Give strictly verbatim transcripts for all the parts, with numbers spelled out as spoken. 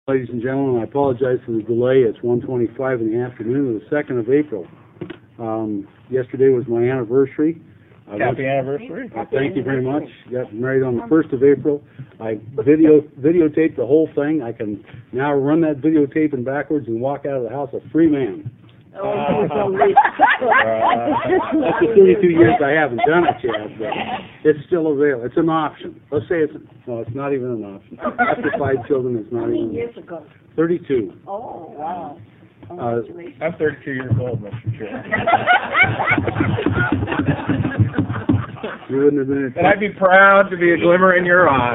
Ladies and gentlemen, I apologize for the delay. It's one twenty-five in the afternoon of the second of April. Um, yesterday was my anniversary. I Happy went, anniversary. uh, thank you very much. Got married on the first of April. I video videotaped the whole thing. I can now run that videotape backwards and walk out of the house a free man. Oh, so That's the thirty-two years I haven't done it yet, but it's still available. It's an option. Let's say it's, no, it's not even an option. After five children, it's not How many even. years ago? thirty-two. Oh, wow. Uh, Congratulations. I'm thirty-two years old, Mister Chair. You wouldn't have been. And I'd be proud to be a glimmer in your eye.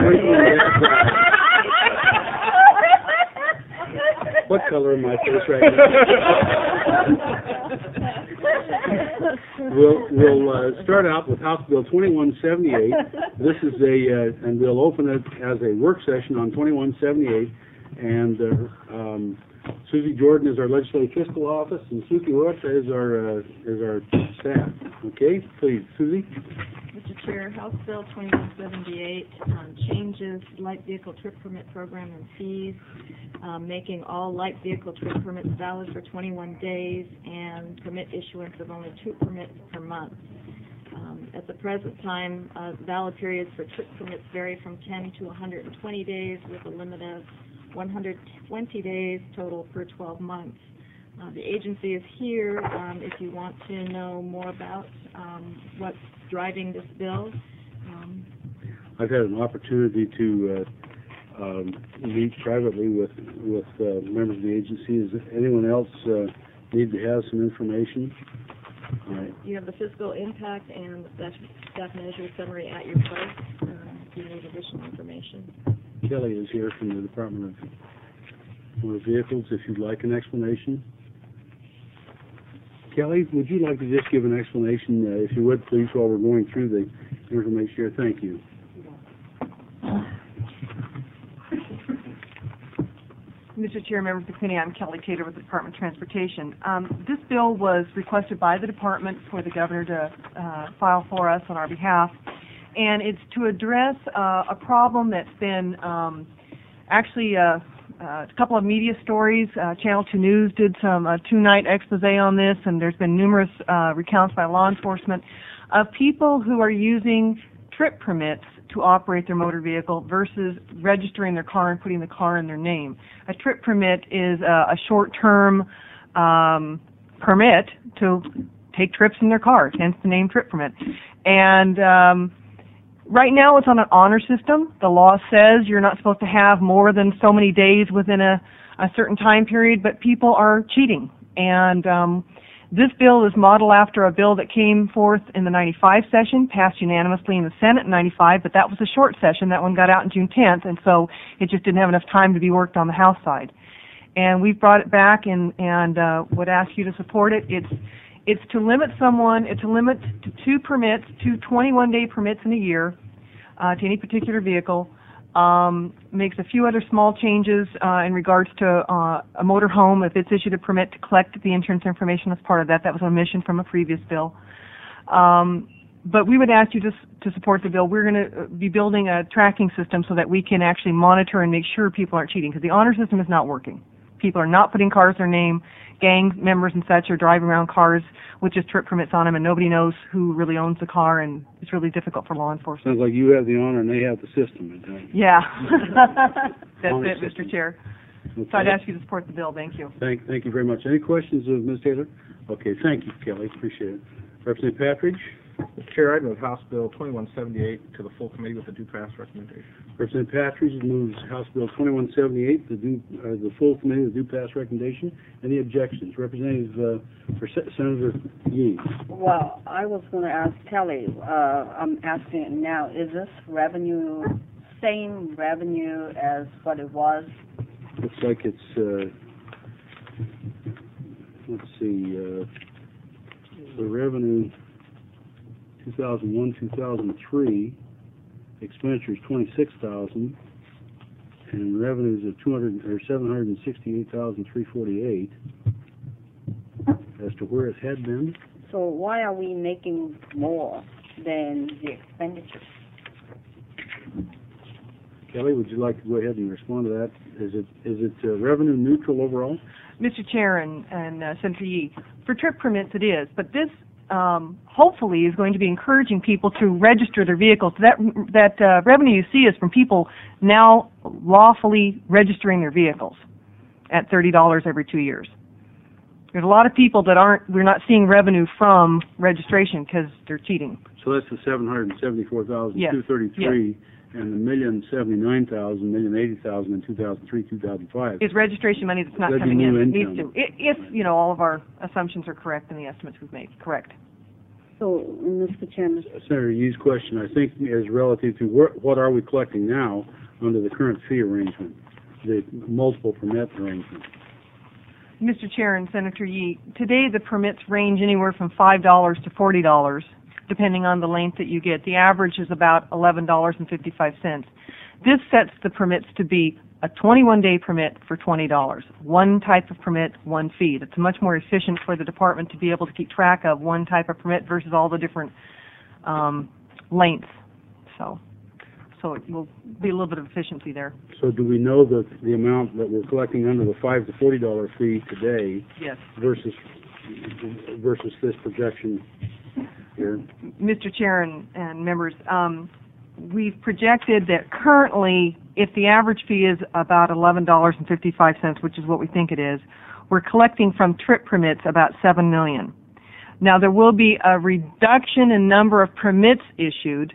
What color am I face right now? We'll we'll uh, start out with House Bill twenty-one seventy-eight. This is a uh, and we'll open it as a work session on twenty-one seventy-eight. And uh, um, Susie Jordan is our legislative fiscal office, and Suki Huerta is our uh, is our staff. Okay, please, Susie. Mister Chair, House Bill twenty-one seventy-eight um, changes light vehicle trip permit program and fees, um, making all light vehicle trip permits valid for twenty-one days and permit issuance of only two permits per month. Um, at the present time, uh, valid periods for trip permits vary from ten to one hundred twenty days with a limit of one hundred twenty days total per twelve months. Uh, the agency is here um, if you want to know more about um, what's driving this bill. Um, I've had an opportunity to uh, um, meet privately with with uh, members of the agency. Does anyone else uh, need to have some information? All right. You have the fiscal impact and the staff, staff measure summary at your place uh, if you need additional information. Kelly is here from the Department of Motor Vehicles if you'd like an explanation. Kelly, would you like to just give an explanation, uh, if you would, please, while we're going through the information here? Thank you. Mister Chair, members of the committee, I'm Kelly Tater with the Department of Transportation. Um, this bill was requested by the department for the governor to uh, file for us on our behalf, and it's to address uh, a problem that's been um, actually uh, uh, a couple of media stories. Uh, Channel two News did some uh, two-night expose on this, and there's been numerous uh, recounts by law enforcement of people who are using trip permits to operate their motor vehicle versus registering their car and putting the car in their name. A trip permit is a, a short-term um, permit to take trips in their car, hence the name trip permit. And um, right now it's on an honor system. The law says you're not supposed to have more than so many days within a, a certain time period, but people are cheating. And um, this bill is modeled after a bill that came forth in the ninety-five session, passed unanimously in the Senate in ninety-five, but that was a short session. That one got out on June tenth, and so it just didn't have enough time to be worked on the House side. And we've brought it back and, and uh, would ask you to support it. It's it's to limit someone, it's to limit to two permits, two twenty-one day permits in a year uh, to any particular vehicle. Um, makes a few other small changes uh, in regards to uh, a motor home if it's issued a permit to collect the insurance information as part of that. That was an omission from a previous bill. Um, but we would ask you to, to support the bill. We're going to be building a tracking system so that we can actually monitor and make sure people aren't cheating, because the honor system is not working. People are not putting cars in their name. Gang members and such are driving around cars with just trip permits on them, and nobody knows who really owns the car, and it's really difficult for law enforcement. Sounds like you have the honor and they have the system. Yeah. That's Honor it, Mister system. Chair. Okay. So I'd ask you to support the bill. Thank you. Thank, thank you very much. Any questions of Miz Taylor? Okay, thank you, Kelly. Appreciate it. Representative Patridge? Mister Chair, I move House Bill twenty-one seventy-eight to the full committee with a due pass recommendation. Representative Patridge moves House Bill twenty-one seventy-eight, the due, uh, the full committee with due pass recommendation. Any objections? Representative uh, for Se- Senator Yee. Well, I was going to ask Kelly, uh, I'm asking it now, is this revenue, same revenue as what it was? Looks like it's, uh, let's see, uh, the revenue two thousand one, two thousand three, expenditures twenty-six thousand, and revenues of two hundred or seven hundred sixty-eight thousand three forty-eight. As to where it had been, So why are we making more than the expenditures? Kelly, would you like to go ahead and respond to that? Is it, is it uh, revenue neutral overall? Mister Chair and, and uh, Senator Yee, for trip permits it is, but this um, hopefully is going to be encouraging people to register their vehicles. That, that uh, revenue you see is from people now lawfully registering their vehicles at thirty dollars every two years. There's a lot of people that aren't, we're not seeing revenue from registration because they're cheating. So that's the seven hundred seventy-four thousand Yes. two thirty-three and the million seventy-nine thousand, million eighty thousand in two thousand three, two thousand five. Is registration money that's not That'd be coming in. new It needs income. to. I- If, you know, all of our assumptions are correct and the estimates we've made, correct. So, Mister Chairman, Senator Yee's question, I think, is relative to where, what are we collecting now under the current fee arrangement, the multiple permit arrangement. Mister Chair and Senator Yee, today the permits range anywhere from five dollars to forty dollars, depending on the length that you get. The average is about eleven dollars and fifty-five cents. This sets the permits to be a twenty-one day permit for twenty dollars. One type of permit, one fee. That's much more efficient for the department to be able to keep track of one type of permit versus all the different um, lengths. So, so it will be a little bit of efficiency there. So do we know the, the amount that we're collecting under the five to forty dollar fee today Yes. versus, versus this projection here? Mister Chair and, and members, um, we've projected that currently, if the average fee is about eleven dollars and fifty-five cents, which is what we think it is, we're collecting from trip permits about seven million dollars. Now, there will be a reduction in number of permits issued,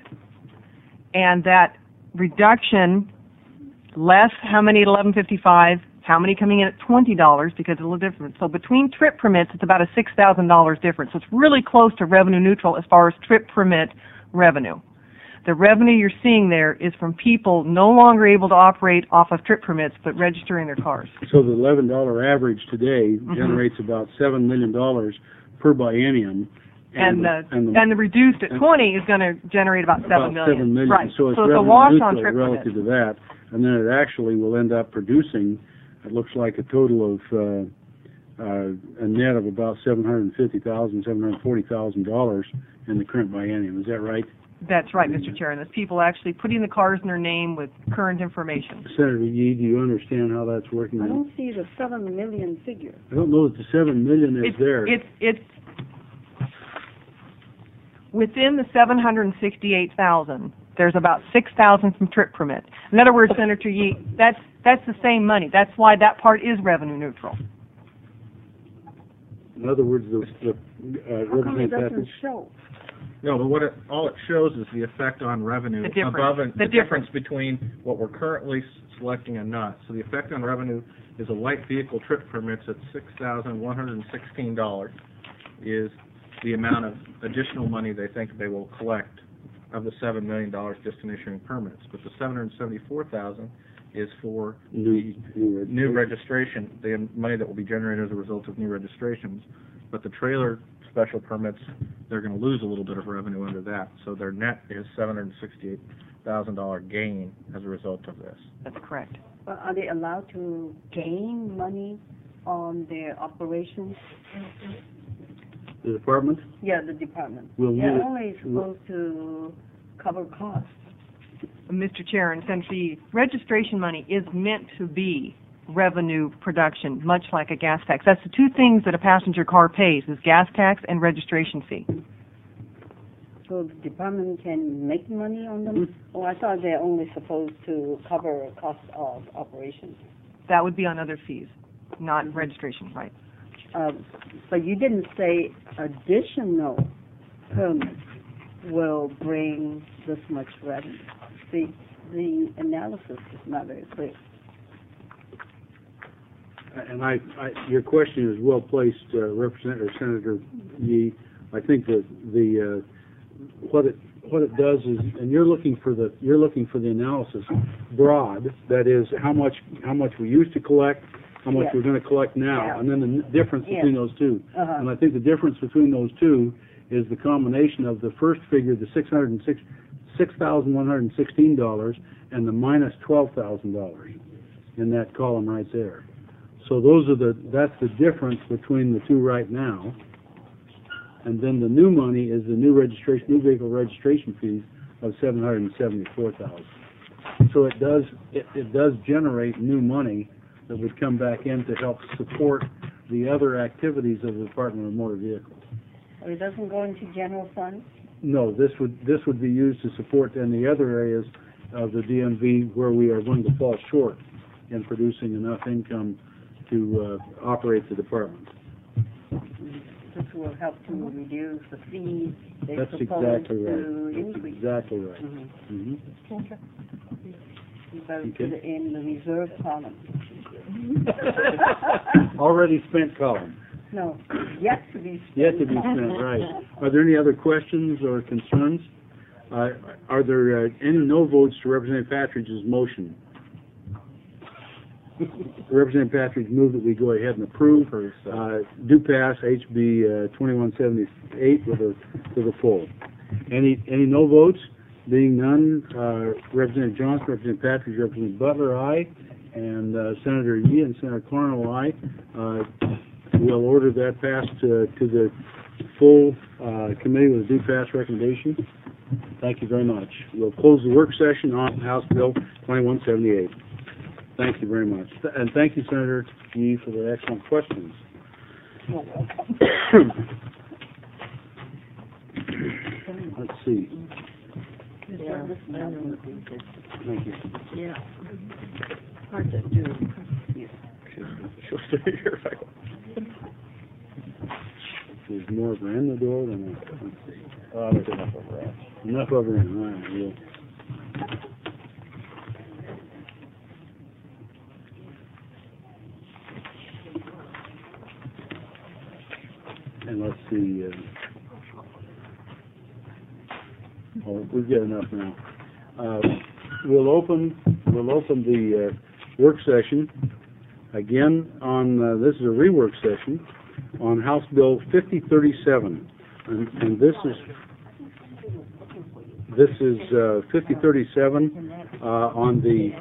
and that reduction, less how many at eleven fifty-five, how many coming in at twenty dollars, because it's a little different. So between trip permits, it's about a six thousand dollars difference. So it's really close to revenue neutral as far as trip permit revenue. The revenue you're seeing there is from people no longer able to operate off of trip permits, but registering their cars. So the eleven dollar average today Mhm. generates about seven million dollars per biennium. And the, and the, and the reduced at and- twenty is going to generate about seven about million. seven million. Right. So it's a revenue wash on neutral trip relative permits. to that, and then it actually will end up producing, it looks like a total of uh, uh, a net of about seven hundred fifty thousand dollars, seven hundred forty thousand dollars in the current biennium. Is that right? That's right, Mister Chair. And there's people actually putting the cars in their name with current information. Senator Yee, do you understand how that's working? I don't see the seven million figure. I don't know that the seven million is It's, there. it's, it's within the seven hundred sixty-eight thousand. There's about six thousand from trip permit. In other words, Senator Yee, that's that's the same money. That's why that part is revenue neutral. In other words, the, the uh, How come it represent that. doesn't show? No, but what it, all it shows is the effect on revenue The difference. above and The the difference between what we're currently s- selecting and not. So the effect on revenue is a light vehicle trip permits at six thousand one hundred sixteen dollars is the amount of additional money they think they will collect of the seven million dollars just in issuing permits. But the seven hundred seventy-four thousand dollars is for New, new, new registration, the money that will be generated as a result of new registrations. But the trailer special permits, they're going to lose a little bit of revenue under that. So their net is seven hundred sixty-eight thousand dollars gain as a result of this. That's correct. But are they allowed to gain money on their operations? The department? Yeah, the department. Will They're you- only supposed to cover costs. Mister Chair and Senator Yee, registration money is meant to be revenue production, much like a gas tax. That's the two things that a passenger car pays, is gas tax and registration fee. So the department can make money on them? Oh, I thought they're only supposed to cover cost of operations. That would be on other fees, not registration, right? Uh, but you didn't say additional permits will bring this much revenue. The, the analysis is not very clear. And I, I, your question is well placed, uh, Representative Senator Yee. I think that the uh, what it what it does is, and you're looking for the you're looking for the analysis broad. That is how much how much we used to collect, how much Yeah. we're going to collect now, Yeah. and then the n- difference Yeah. between those two. Uh-huh. And I think the difference between those two is the combination of the first figure, the six hundred and six six thousand one hundred sixteen dollars, and the minus twelve thousand dollars in that column right there. So those are the, that's the difference between the two right now. And then the new money is the new registration, new vehicle registration fees of seven hundred seventy-four thousand dollars. So it does, it, it does generate new money that would come back in to help support the other activities of the Department of Motor Vehicles. Or it doesn't go into general fund? No, this would, this would be used to support in the other areas of the D M V where we are going to fall short in producing enough income to uh, operate the department. This will help to reduce the fees they That's propose exactly to right. That's increase. exactly right. Mhm. Mhm. You better Okay. put it in the reserve column. Already spent column. No, yet to be spent. Yet to be spent, right. Are there any other questions or concerns? Uh, are there uh, any no votes to Representative Patridge's motion? Representative Patridge moved that we go ahead and approve, uh, do pass H B uh, twenty-one seventy-eight with a, with a full. Any, any no votes? Being none, uh, Representative Johnson, Representative Patridge, Representative Butler, aye, and uh, Senator Yee and Senator Cornell, aye. Uh, we'll order that passed uh, to the full uh, committee with a do pass recommendation. Thank you very much. We'll close the work session on House Bill twenty-one seventy-eight. Thank you very much. Th- And thank you, Senator Yee, for the excellent questions. Let's see. Yeah. Thank you. Yeah. Hard to do. She'll stay here if I go. There's more of her in the door than that. Let's see. Uh, there's enough of that. Enough of her in. All right, we'll- And let's see, uh, oh, we've got enough now. Uh, we'll open, we'll open the, uh, work session again on, uh, this is a rework session on House Bill fifty thirty-seven. And, and this is, this is, uh, fifty thirty-seven, uh, on the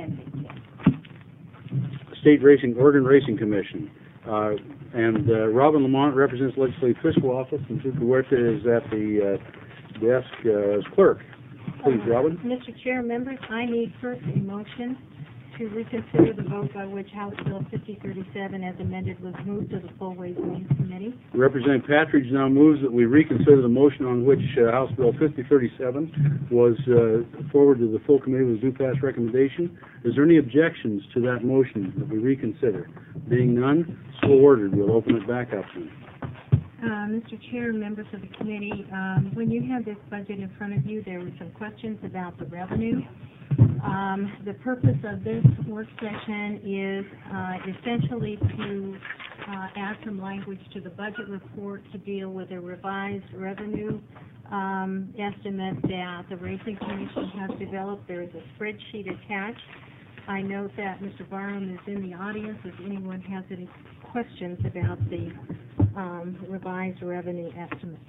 State Racing, Oregon Racing Commission. Uh, and uh, Robin Lamont represents Legislative Fiscal Office, and Tuka Huerta is at the uh, desk uh, as clerk. Please, Robin. Mister Chair, members, I need first a motion to reconsider the vote by which House Bill fifty thirty-seven as amended was moved to the Full Ways and Means Committee. Representative Patridge now moves that we reconsider the motion on which uh, House Bill fifty thirty-seven was uh, forwarded to the full committee with a due pass recommendation. Is there any objections to that motion that we reconsider? Being none, so ordered. We'll open it back up then. Uh, Mister Chair, members of the committee, um, when you had this budget in front of you, there were some questions about the revenue. Um, the purpose of this work session is uh, essentially to uh, add some language to the budget report to deal with a revised revenue um, estimate that the Racing Commission has developed. There is a spreadsheet attached. I note that Mister Barham is in the audience if anyone has any questions about the um, revised revenue estimate.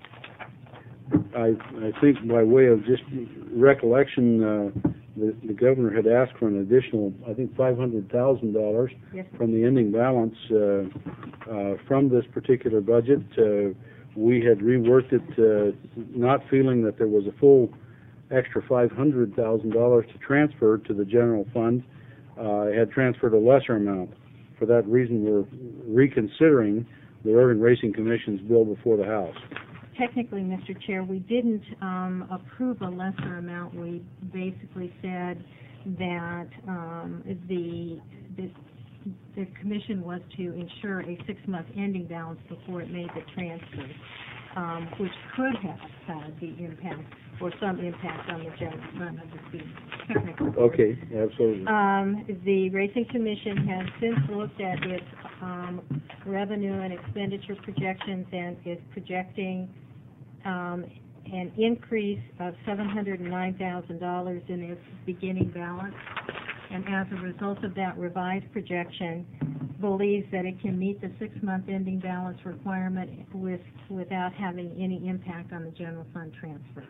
I, I think by way of just recollection, uh, the, the governor had asked for an additional, I think, five hundred thousand dollars Yes, from the ending balance uh, uh, from this particular budget. Uh, we had reworked it, uh, not feeling that there was a full extra five hundred thousand dollars to transfer to the general fund. Uh, had transferred a lesser amount. For that reason, we're reconsidering the Oregon Racing Commission's bill before the House. technically, Mister Chair, we didn't um, approve a lesser amount. We basically said that um, the, the the commission was to ensure a six-month ending balance before it made the transfer, um, which could have had the impact or some impact on the general fund of the fee, technically. Okay, absolutely. Um, the Racing Commission has since looked at its um, revenue and expenditure projections and is projecting um, an increase of seven hundred nine thousand dollars in its beginning balance. And as a result of that revised projection, believes that it can meet the six-month ending balance requirement with without having any impact on the general fund transfer.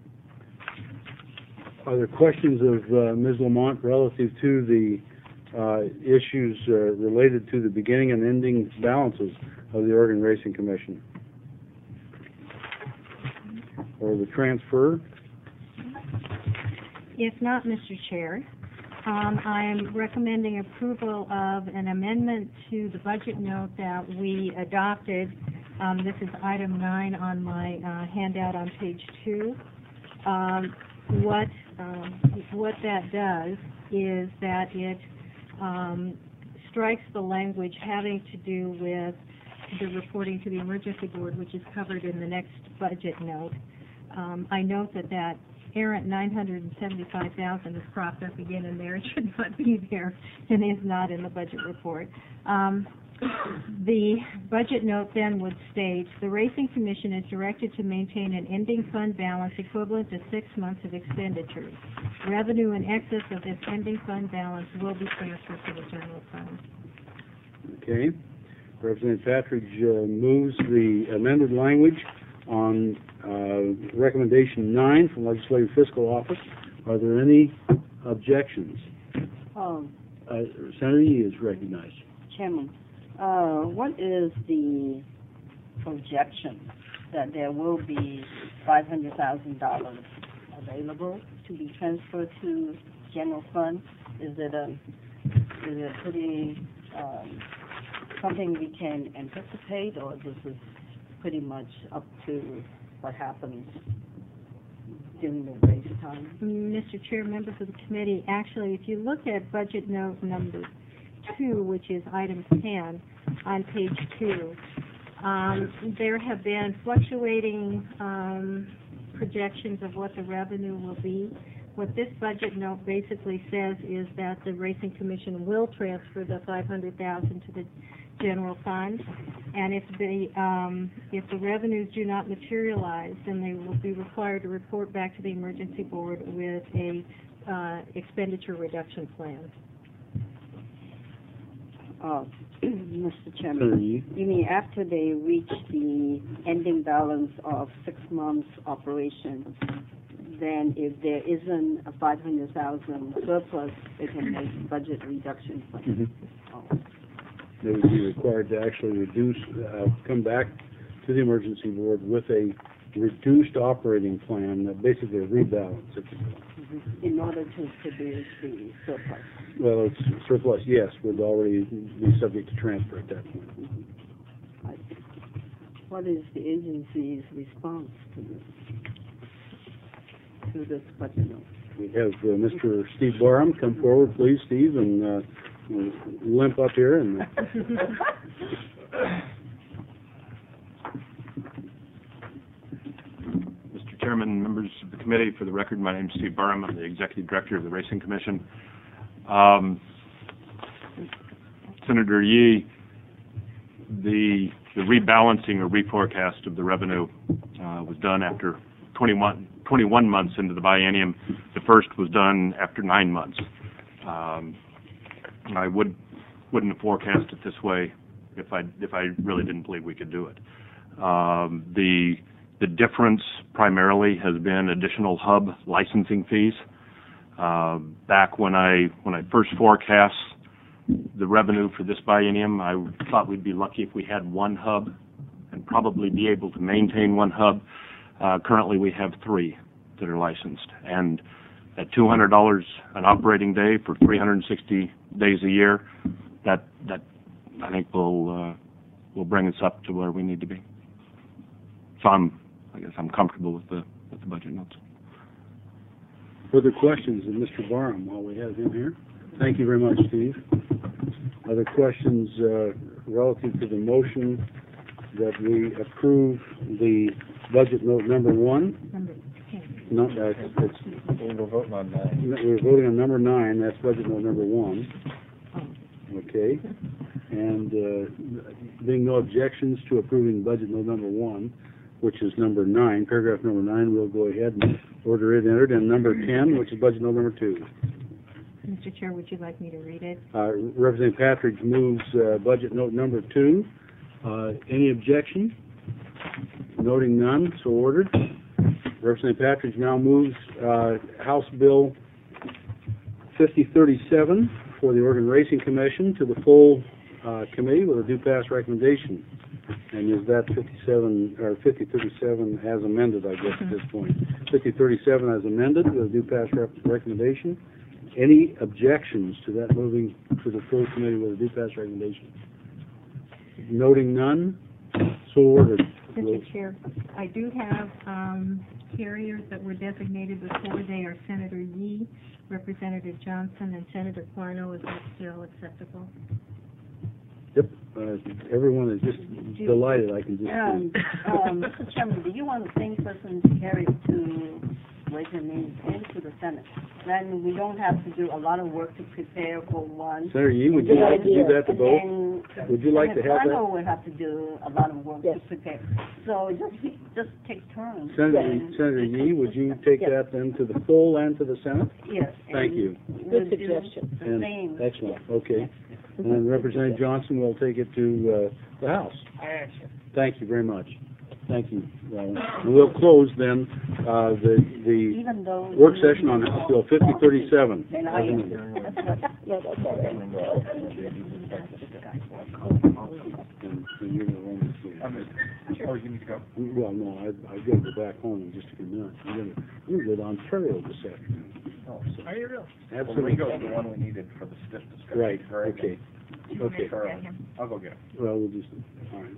Are there questions of uh, Miz Lamont relative to the uh, issues uh, related to the beginning and ending balances of the Oregon Racing Commission? Or the transfer? If not, Mister Chair, um, I'm recommending approval of an amendment to the budget note that we adopted. Um, this is item nine on my uh, handout on page two. Um, what um, what that does is that it um, strikes the language having to do with the reporting to the emergency board, which is covered in the next budget note. Um, I note that that errant nine hundred seventy-five thousand is cropped up again in there. It should not be there and is not in the budget report. Um, the budget note then would state, the Racing Commission is directed to maintain an ending fund balance equivalent to six months of expenditures. Revenue in excess of this ending fund balance will be transferred to the general fund. Okay. Representative Patridge uh, moves the amended language on uh, recommendation nine from Legislative Fiscal Office. Are there any objections? Oh, Uh, Senator Yee is recognized. Chairman, uh, what is the projection that there will be five hundred thousand dollars available to be transferred to general fund? Is it a, is it pretty, um, something we can anticipate, or this is pretty much up to what happens during the race time? Mister Chair, members of the committee, actually, if you look at budget note number two, which is item ten on page two, um, there have been fluctuating um, projections of what the revenue will be. What this budget note basically says is that the Racing Commission will transfer the five hundred thousand dollars to the general fund, and if the um, if the revenues do not materialize, then they will be required to report back to the emergency board with a uh, expenditure reduction plan. Uh, Mister Senator Chairman, Yee. you mean after they reach the ending balance of six months operation, then if there isn't a five hundred thousand surplus, they can make budget reduction plan? Mm-hmm. Oh. They would be required to actually reduce, uh, come back to the emergency board with a reduced operating plan, uh, basically a rebalance, if you will. In order to produce the surplus. Well, it's surplus, yes, would already be subject to transfer at that point. I- What is the agency's response to this, to this budget note? We have uh, Mister Steve Barham come forward, please, Steve, and uh, limp up here. And Mister Chairman, members of the committee, for the record, my name is Steve Barham. I'm the Executive Director of the Racing Commission. Um, Senator Yee, the, the rebalancing or reforecast of the revenue uh, was done after twenty-one, twenty-one months into the biennium. The first was done after nine months. Um, I would, wouldn't have forecast it this way if I, if I really didn't believe we could do it. Um, the The difference primarily has been additional hub licensing fees. Uh, back when I when I first forecast the revenue for this biennium, I thought we'd be lucky if we had one hub and probably be able to maintain one hub. Uh, currently, we have three that are licensed, and at two hundred dollars an operating day for three hundred sixty days a year, that that I think will uh, will bring us up to where we need to be. So I'm I guess I'm comfortable with the with the budget notes. further questions of Mister Barham while we have him here? Thank you very much, Steve. Other questions uh, relative to the motion that we approve the budget note number one? Number ten. No, that's, that's, We're voting on that. we're voting on number nine. That's budget note number one. Okay. And uh, being no objections to approving budget note number one, which is number nine, paragraph number nine, we'll go ahead and order it entered. And number ten, which is budget note number two. Mister Chair, would you like me to read it? Uh, Representative Patridge moves uh, budget note number two. Uh, any objection? Noting none, so ordered. Representative Patridge now moves uh, House Bill fifty thirty-seven for the Oregon Racing Commission to the full uh, committee with a do pass recommendation. And is that fifty-seven, or fifty thirty-seven as amended, I guess, at this point? fifty thirty-seven as amended with a do pass rep- recommendation. Any objections to that moving to the full committee with a do pass recommendation? Noting none, so ordered. Mister Chair, I do have um, carriers that were designated before. They are Senator Yee, Representative Johnson, and Senator Quarno. Is that still acceptable? Yep, uh, everyone is just delighted, I can just Um, see. um, Mister Chairman, do you want the same person to carry it to, wait a minute, into the Senate? Then we don't have to do a lot of work to prepare for one. Senator Yee, would you like to do that to And both? then Would you like to have Senator that? Quarno would have to do a lot of work to prepare. So just, just take turns. Senator, And- Senator Yee, would you take Yes. that then to the full and to the Senate? Yes. Thank and you. we'll do the And- same. Excellent, okay. And then Representative Johnson will take it to uh, the House. Thank you very much. Thank you, Robin. And we'll close then uh, the the Even though. work session on House Bill fifty thirty-seven. And I, as amended. yeah, that's all right. And- and you're the one that's here. Oh, you need to go? Well, no, I, I've got to go back home in just a few minutes. I'm going to, I'm going to go to Ontario this afternoon. Oh, are you real? Absolutely. Ringo's the one we needed for the stiff discussion. Right, Very okay. good. Okay. I'll go get him. Well, we'll just, all right.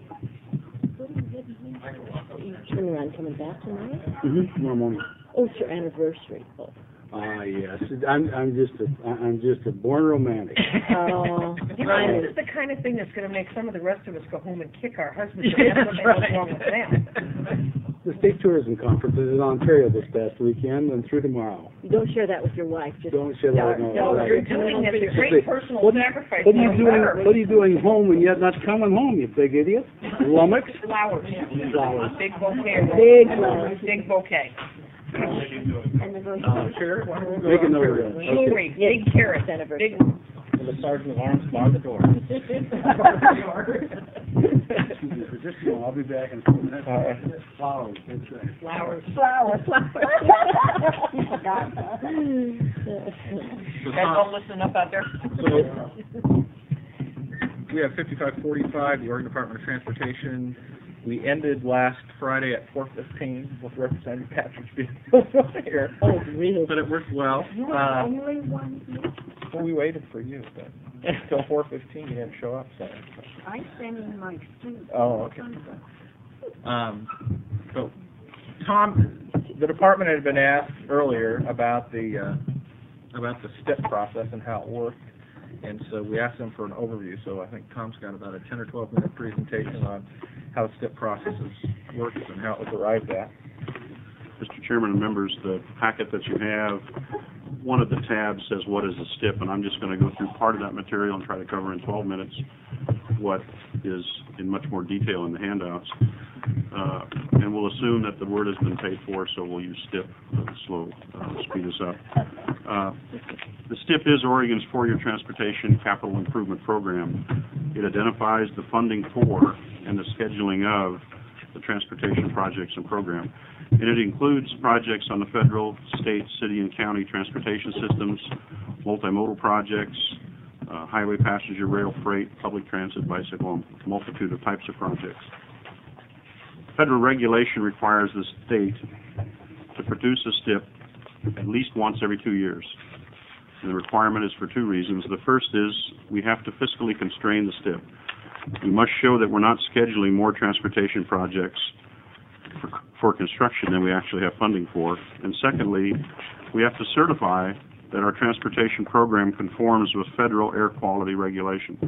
Turn around coming back tonight? Mm-hmm, tomorrow morning. Oh, it's your anniversary. Oh. Ah, yes. I'm, I'm just a, I'm just a born romantic. Oh, You know, this is the kind of thing that's going to make some of the rest of us go home and kick our husbands. That's what the hell's wrong with them. The State Tourism Conference is in Ontario this past weekend and through tomorrow. you don't share that with your wife. Just Don't share that with No, my you're wife. doing this a Say, great personal what- sacrifice. What are you no doing, matter. what are you doing home and yet not coming home, you big idiot? Lummox? Flowers. Flowers. Big bouquet. Big flowers. Big bouquet. And the vote. Make a note of that. Okay. Jewelry, big carrots, anniversary. big. The sergeant of arms bar the door. I'll be back in a few minutes. All right. Flowers, that's right. Flowers. Flowers, flowers. You forgot, huh? So Guys Tom, all listening up out there? so we have fifty-five forty-five, the Oregon Department of Transportation. We ended last Friday at four fifteen with Representative Patrick being here. Oh, really? But it worked well. Uh, well, we waited for you, but until four fifteen, you didn't show up, so. I sent in my suit. Oh, okay. Um, so, Tom, the department had been asked earlier about the, uh, about the STIP process and how it worked, and so we asked them for an overview, so I think Tom's got about a ten or twelve minute presentation on how the STIP process works and how it was arrived at. Mister Chairman and members, the packet that you have, one of the tabs says what is a STIP, and I'm just going to go through part of that material and try to cover in twelve minutes what is in much more detail in the handouts. Uh, and we'll assume that the word has been paid for, so we'll use STIP to slow, uh, speed us up. Uh, the STIP is Oregon's four-year transportation capital improvement program. It identifies the funding for and the scheduling of the transportation projects and program. And it includes projects on the federal, state, city, and county transportation systems, multimodal projects, uh, highway, passenger, rail, freight, public transit, bicycle, a multitude of types of projects. Federal regulation requires the state to produce a STIP at least once every two years. And the requirement is for two reasons. The first is we have to fiscally constrain the STIP. We must show that we're not scheduling more transportation projects for, for construction than we actually have funding for. And secondly, we have to certify that our transportation program conforms with federal air quality regulation.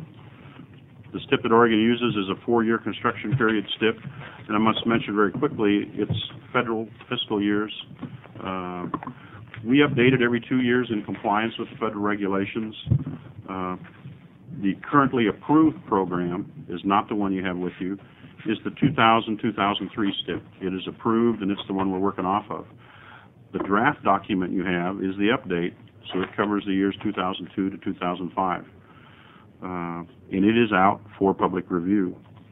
The STIP that Oregon uses is a four-year construction period STIP, and I must mention very quickly, it's federal fiscal years. Uh, we update it every two years in compliance with the federal regulations. Uh, the currently approved program is not the one you have with you, is the two thousand to two thousand three STIP. It is approved, and it's the one we're working off of. The draft document you have is the update, so it covers the years two thousand two to two thousand five. Uh, and it is out for public review.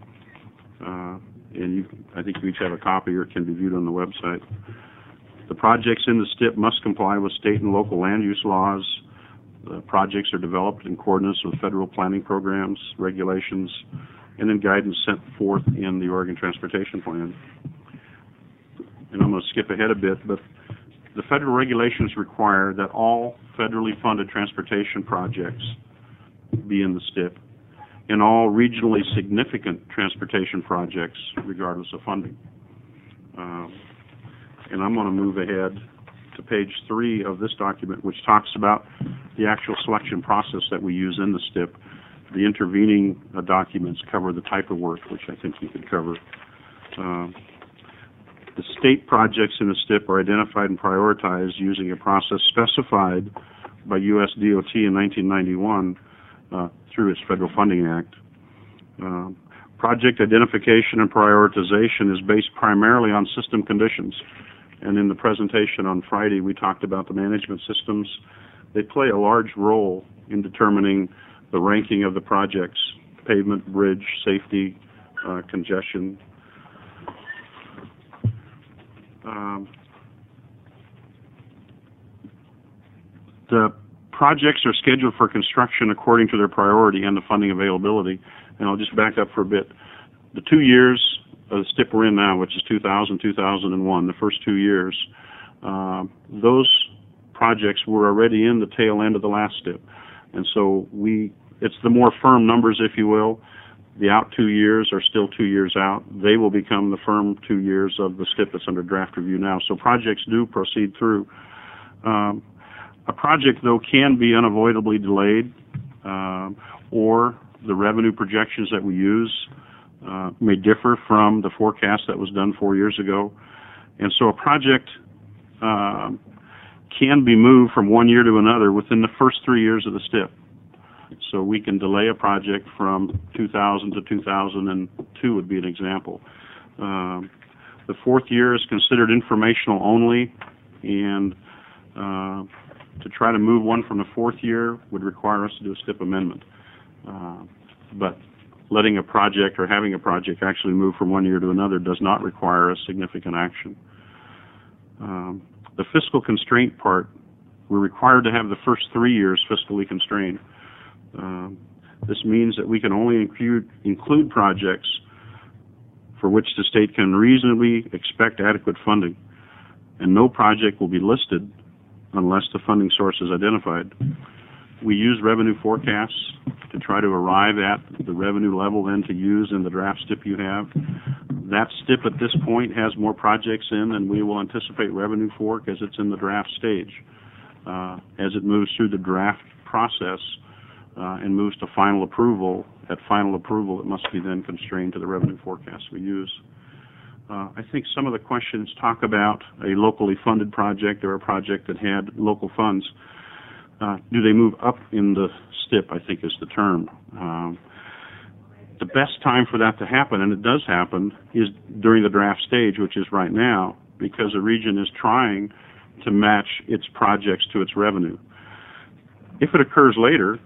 Uh, and you, I think you each have a copy, or it can be viewed on the website. The projects in the STIP must comply with state and local land use laws. The projects are developed in coordinates with federal planning programs, regulations, and then guidance sent forth in the Oregon Transportation Plan. And I'm going to skip ahead a bit, but the federal regulations require that all federally funded transportation projects be in the S T I P, and all regionally significant transportation projects, regardless of funding. Um, and I'm going to move ahead to page three of this document, which talks about the actual selection process that we use in the S T I P. The intervening uh, documents cover the type of work, which I think you could cover. Uh, the state projects in the S T I P are identified and prioritized using a process specified by U S D O T in nineteen ninety-one uh, through its Federal Funding Act. Uh, project identification and prioritization is based primarily on system conditions. And in the presentation on Friday, we talked about the management systems. They play a large role in determining the ranking of the projects: pavement, bridge, safety, uh, congestion. Um, the projects are scheduled for construction according to their priority and the funding availability. And I'll just back up for a bit. The two years of the S T I P we're in now, which is two thousand, two thousand one, the first two years, uh, those projects were already in the tail end of the last S T I P. And so we, it's the more firm numbers, if you will. The out two years are still two years out. They will become the firm two years of the S T I P that's under draft review now. So projects do proceed through. Um, a project, though, can be unavoidably delayed, uh, or the revenue projections that we use uh, may differ from the forecast that was done four years ago. And so a project uh, can be moved from one year to another within the first three years of the S T I P. So we can delay a project from two thousand to two thousand two would be an example. Um, the fourth year is considered informational only, and uh, to try to move one from the fourth year would require us to do a S T I P amendment. Uh, but letting a project or having a project actually move from one year to another does not require a significant action. Um, the fiscal constraint part, we're required to have the first three years fiscally constrained. Um, this means that we can only include, include projects for which the state can reasonably expect adequate funding, and no project will be listed unless the funding source is identified. We use revenue forecasts to try to arrive at the revenue level then to use in the draft S T I P you have. That S T I P at this point has more projects in than we will anticipate revenue for because it's in the draft stage. Uh, as it moves through the draft process uh, and moves to final approval, at final approval it must be then constrained to the revenue forecast we use. Uh, I think some of the questions talk about a locally funded project or a project that had local funds. Uh, do they move up in the S T I P, I think is the term. Um, the best time for that to happen, and it does happen, is during the draft stage, which is right now, because the region is trying to match its projects to its revenue. If it occurs later,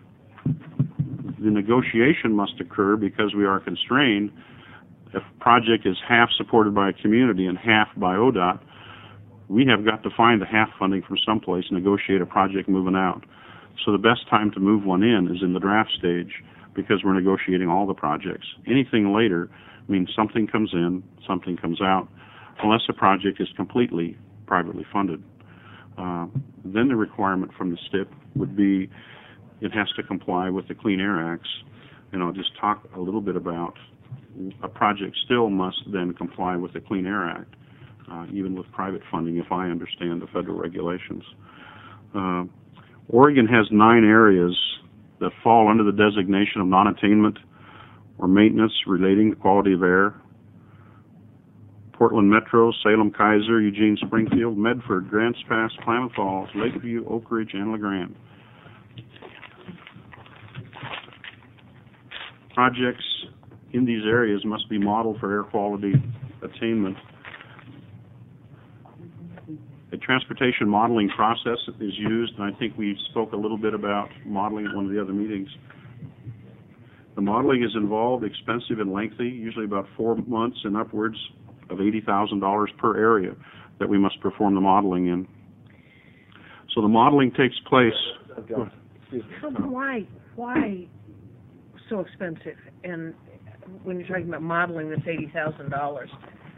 the negotiation must occur because we are constrained. If a project is half supported by a community and half by O D O T, we have got to find the half funding from someplace and negotiate a project moving out. So the best time to move one in is in the draft stage because we're negotiating all the projects. Anything later means something comes in, something comes out, unless a project is completely privately funded. Uh, then the requirement from the S T I P would be it has to comply with the Clean Air Acts. And I'll just talk a little bit about a project still must then comply with the Clean Air Act, uh, even with private funding, if I understand the federal regulations. Uh, Oregon has nine areas that fall under the designation of non-attainment or maintenance relating to quality of air. Portland Metro, Salem-Keizer, Eugene-Springfield, Medford, Grants Pass, Klamath Falls, Lakeview, Oak Ridge, and LeGrand. Projects in these areas must be modeled for air quality attainment. A transportation modeling process is used, and I think we spoke a little bit about modeling at one of the other meetings. The modeling is involved, expensive, and lengthy, usually about four months and upwards of eighty thousand dollars per area that we must perform the modeling in. So the modeling takes place. Excuse me. So why, why so expensive? And when you're talking about modeling, that's eighty thousand dollars.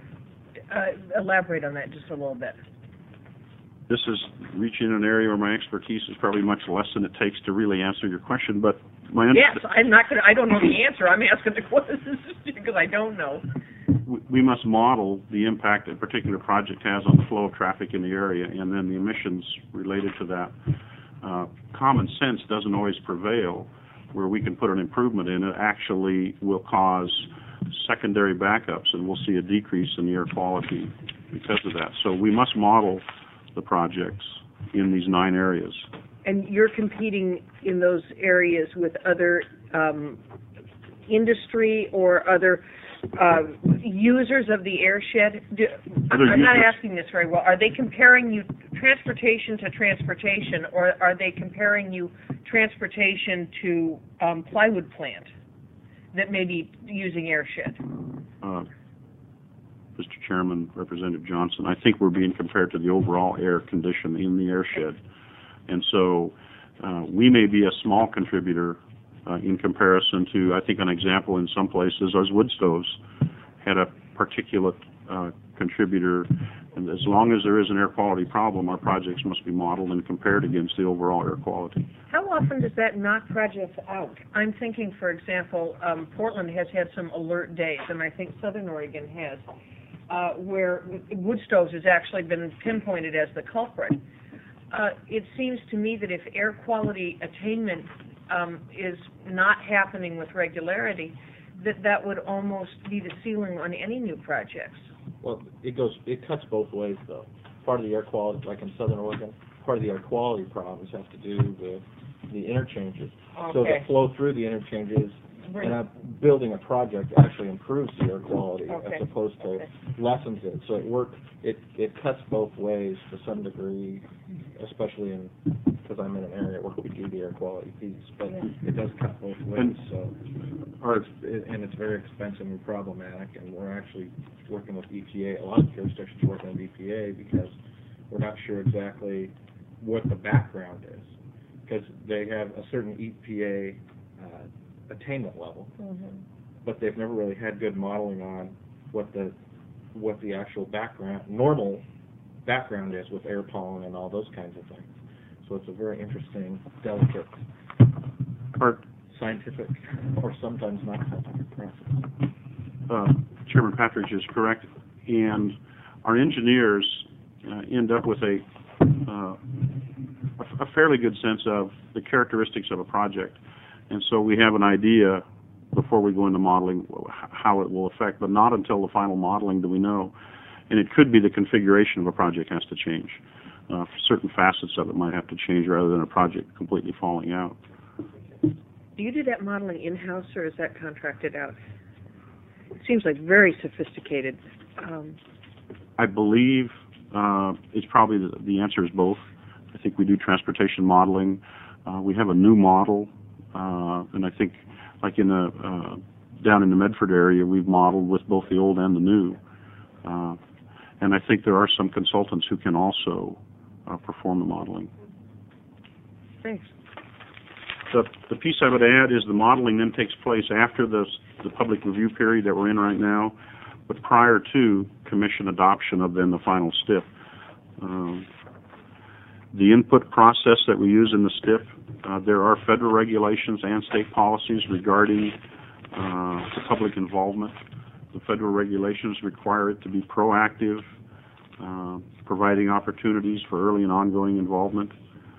Uh, elaborate on that just a little bit. This is reaching an area where my expertise is probably much less than it takes to really answer your question, but my under- Yes, I'm not gonna, I don't know the answer. I'm asking the question because I don't know. we- we must model the impact a particular project has on the flow of traffic in the area and then the emissions related to that. Uh, common sense doesn't always prevail. Where we can put an improvement in, it actually will cause secondary backups, and we'll see a decrease in the air quality because of that. So we must model the projects in these nine areas. And you're competing in those areas with other um, industry or other uh, users of the airshed? Do, Other I'm not users. asking this very well. Are they comparing you transportation to transportation, or are they comparing you transportation to um, plywood plant that may be using airshed? Uh, Mister Chairman, Representative Johnson, I think we're being compared to the overall air condition in the airshed. And so uh, we may be a small contributor uh, in comparison to, I think an example in some places, is wood stoves had a particulate uh, contributor. And as long as there is an air quality problem, our projects must be modeled and compared against the overall air quality. How often does that knock projects out? I'm thinking, for example, um, Portland has had some alert days, and I think Southern Oregon has, uh, where wood stoves has actually been pinpointed as the culprit. Uh, it seems to me that if air quality attainment um, is not happening with regularity, that that would almost be the ceiling on any new projects. Well, it goes, it cuts both ways, though. Part of the air quality, like in Southern Oregon, part of the air quality problems have to do with the interchanges. So the Okay. flow through the interchanges, and uh, building a project actually improves the air quality Okay. as opposed to Okay. lessens it. So it work, it, it cuts both ways to some degree, especially in, because I'm in an area where we do the air quality piece, but it does cut both ways, And- so. Or it's, it- and it's very expensive and problematic, and we're actually working with E P A, a lot of jurisdictions working with E P A because we're not sure exactly what the background is, because they have a certain E P A uh, attainment level, but they've never really had good modeling on what the what the actual background, normal background is with air pollen and all those kinds of things. So it's a very interesting, delicate, Art, scientific, or sometimes not scientific process. uh, Chairman Patridge is correct, and our engineers uh, end up with a, uh, a a fairly good sense of the characteristics of a project, and so we have an idea before we go into modeling how it will affect, but not until the final modeling do we know. And it could be the configuration of a project has to change. Uh, certain facets of it might have to change rather than a project completely falling out. Do you do that modeling in-house, or is that contracted out? It seems like very sophisticated. Um, I believe uh, it's probably the, the answer is both. I think we do transportation modeling. Uh, we have a new model, uh, and I think, like in the uh, down in the Medford area, we've modeled with both the old and the new. Uh, and I think there are some consultants who can also uh, perform the modeling. thanks. The, the piece I would add is the modeling then takes place after the, the public review period that we're in right now, but prior to commission adoption of then the final S T I P. Um, the input process that we use in the S T I P, uh, there are federal regulations and state policies regarding uh, public involvement. The federal regulations require it to be proactive, uh, providing opportunities for early and ongoing involvement.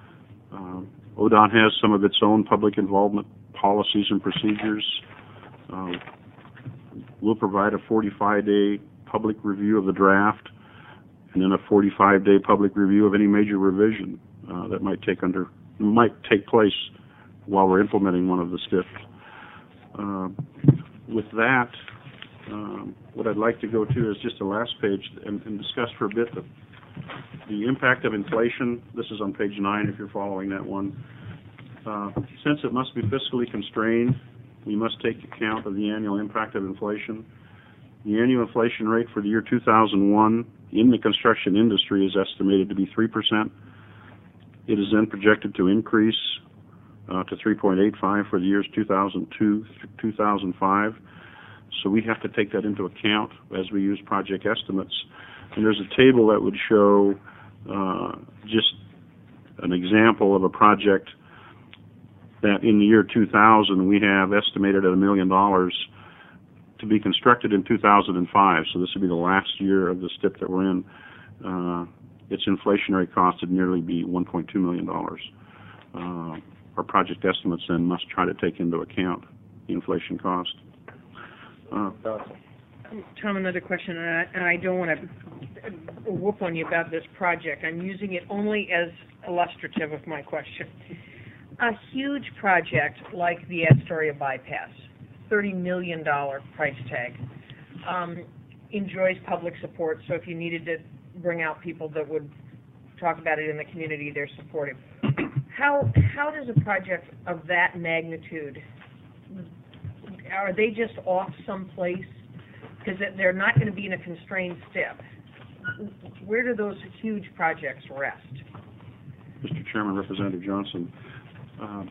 Uh, O D O N has some of its own public involvement policies and procedures. Uh, we'll provide a forty-five day public review of the draft, and then a forty-five day public review of any major revision uh, that might take under might take place while we're implementing one of the S T I Ps. Uh, with that, um, what I'd like to go to is just the last page and, and discuss for a bit the, the impact of inflation. This is on page nine if you're following that one. Uh, since it must be fiscally constrained, we must take account of the annual impact of inflation. The annual inflation rate for the year two thousand one in the construction industry is estimated to be three percent. It is then projected to increase uh, to three point eight five for the years two thousand two through two thousand five. So we have to take that into account as we use project estimates. And there's a table that would show uh, just an example of a project that in the year two thousand we have estimated at a million dollars to be constructed in two thousand five. So this would be the last year of the S T I P that we're in. Uh, its inflationary cost would nearly be one point two million dollars. Uh, our project estimates then must try to take into account the inflation cost. Uh, Tom, another question, and I, and I don't want to whoop on you about this project. I'm using it only as illustrative of my question. A huge project like the Astoria bypass, thirty million dollars price tag, um, enjoys public support, so if you needed to bring out people that would talk about it in the community, they're supportive. How, how does a project of that magnitude, are they just off someplace? Because they're not going to be in a constrained S T I P. Where do those huge projects rest? Mister Chairman, Representative Johnson, um,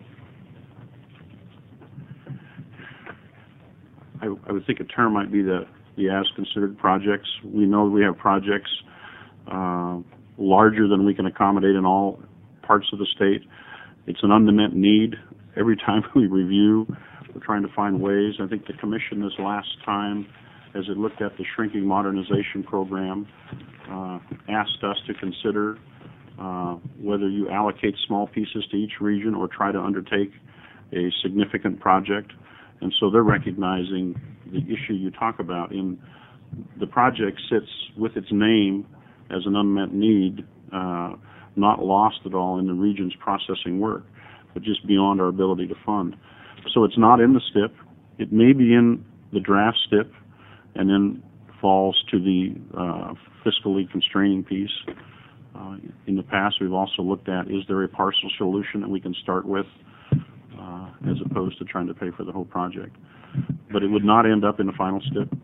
I, I would think a term might be the, the as-considered projects. We know we have projects uh, larger than we can accommodate in all parts of the state. It's an unmet need. Every time we review, we're trying to find ways. I think the Commission this last time, as it looked at the shrinking modernization program, uh, asked us to consider uh, whether you allocate small pieces to each region or try to undertake a significant project. And so they're recognizing the issue you talk about. In the project sits with its name as an unmet need, uh, not lost at all in the region's processing work, but just beyond our ability to fund. So it's not in the S T I P. It may be in the draft S T I P and then falls to the uh, fiscally constraining piece. Uh, in the past, we've also looked at, is there a partial solution that we can start with uh, as opposed to trying to pay for the whole project. But it would not end up in the final S T I P.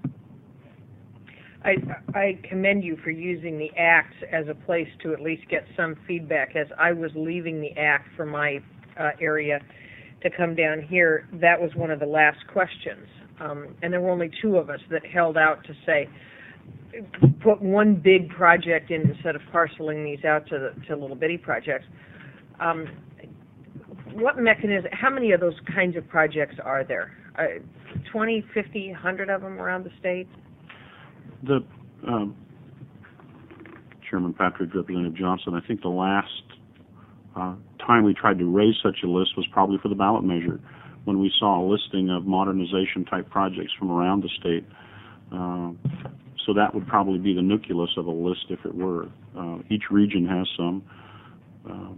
I, I commend you for using the Act as a place to at least get some feedback. As I was leaving the Act for my uh, area to come down here, that was one of the last questions. Um, and there were only two of us that held out to say, put one big project in instead of parceling these out to, the, to little bitty projects. Um, what mechanism, how many of those kinds of projects are there? Uh, twenty, fifty, one hundred of them around the state? The um, Chairman Patrick, Representative Johnson, I think the last uh, time we tried to raise such a list was probably for the ballot measure, when we saw a listing of modernization-type projects from around the state. Uh, so that would probably be the nucleus of a list if it were. Uh, each region has some. Uh,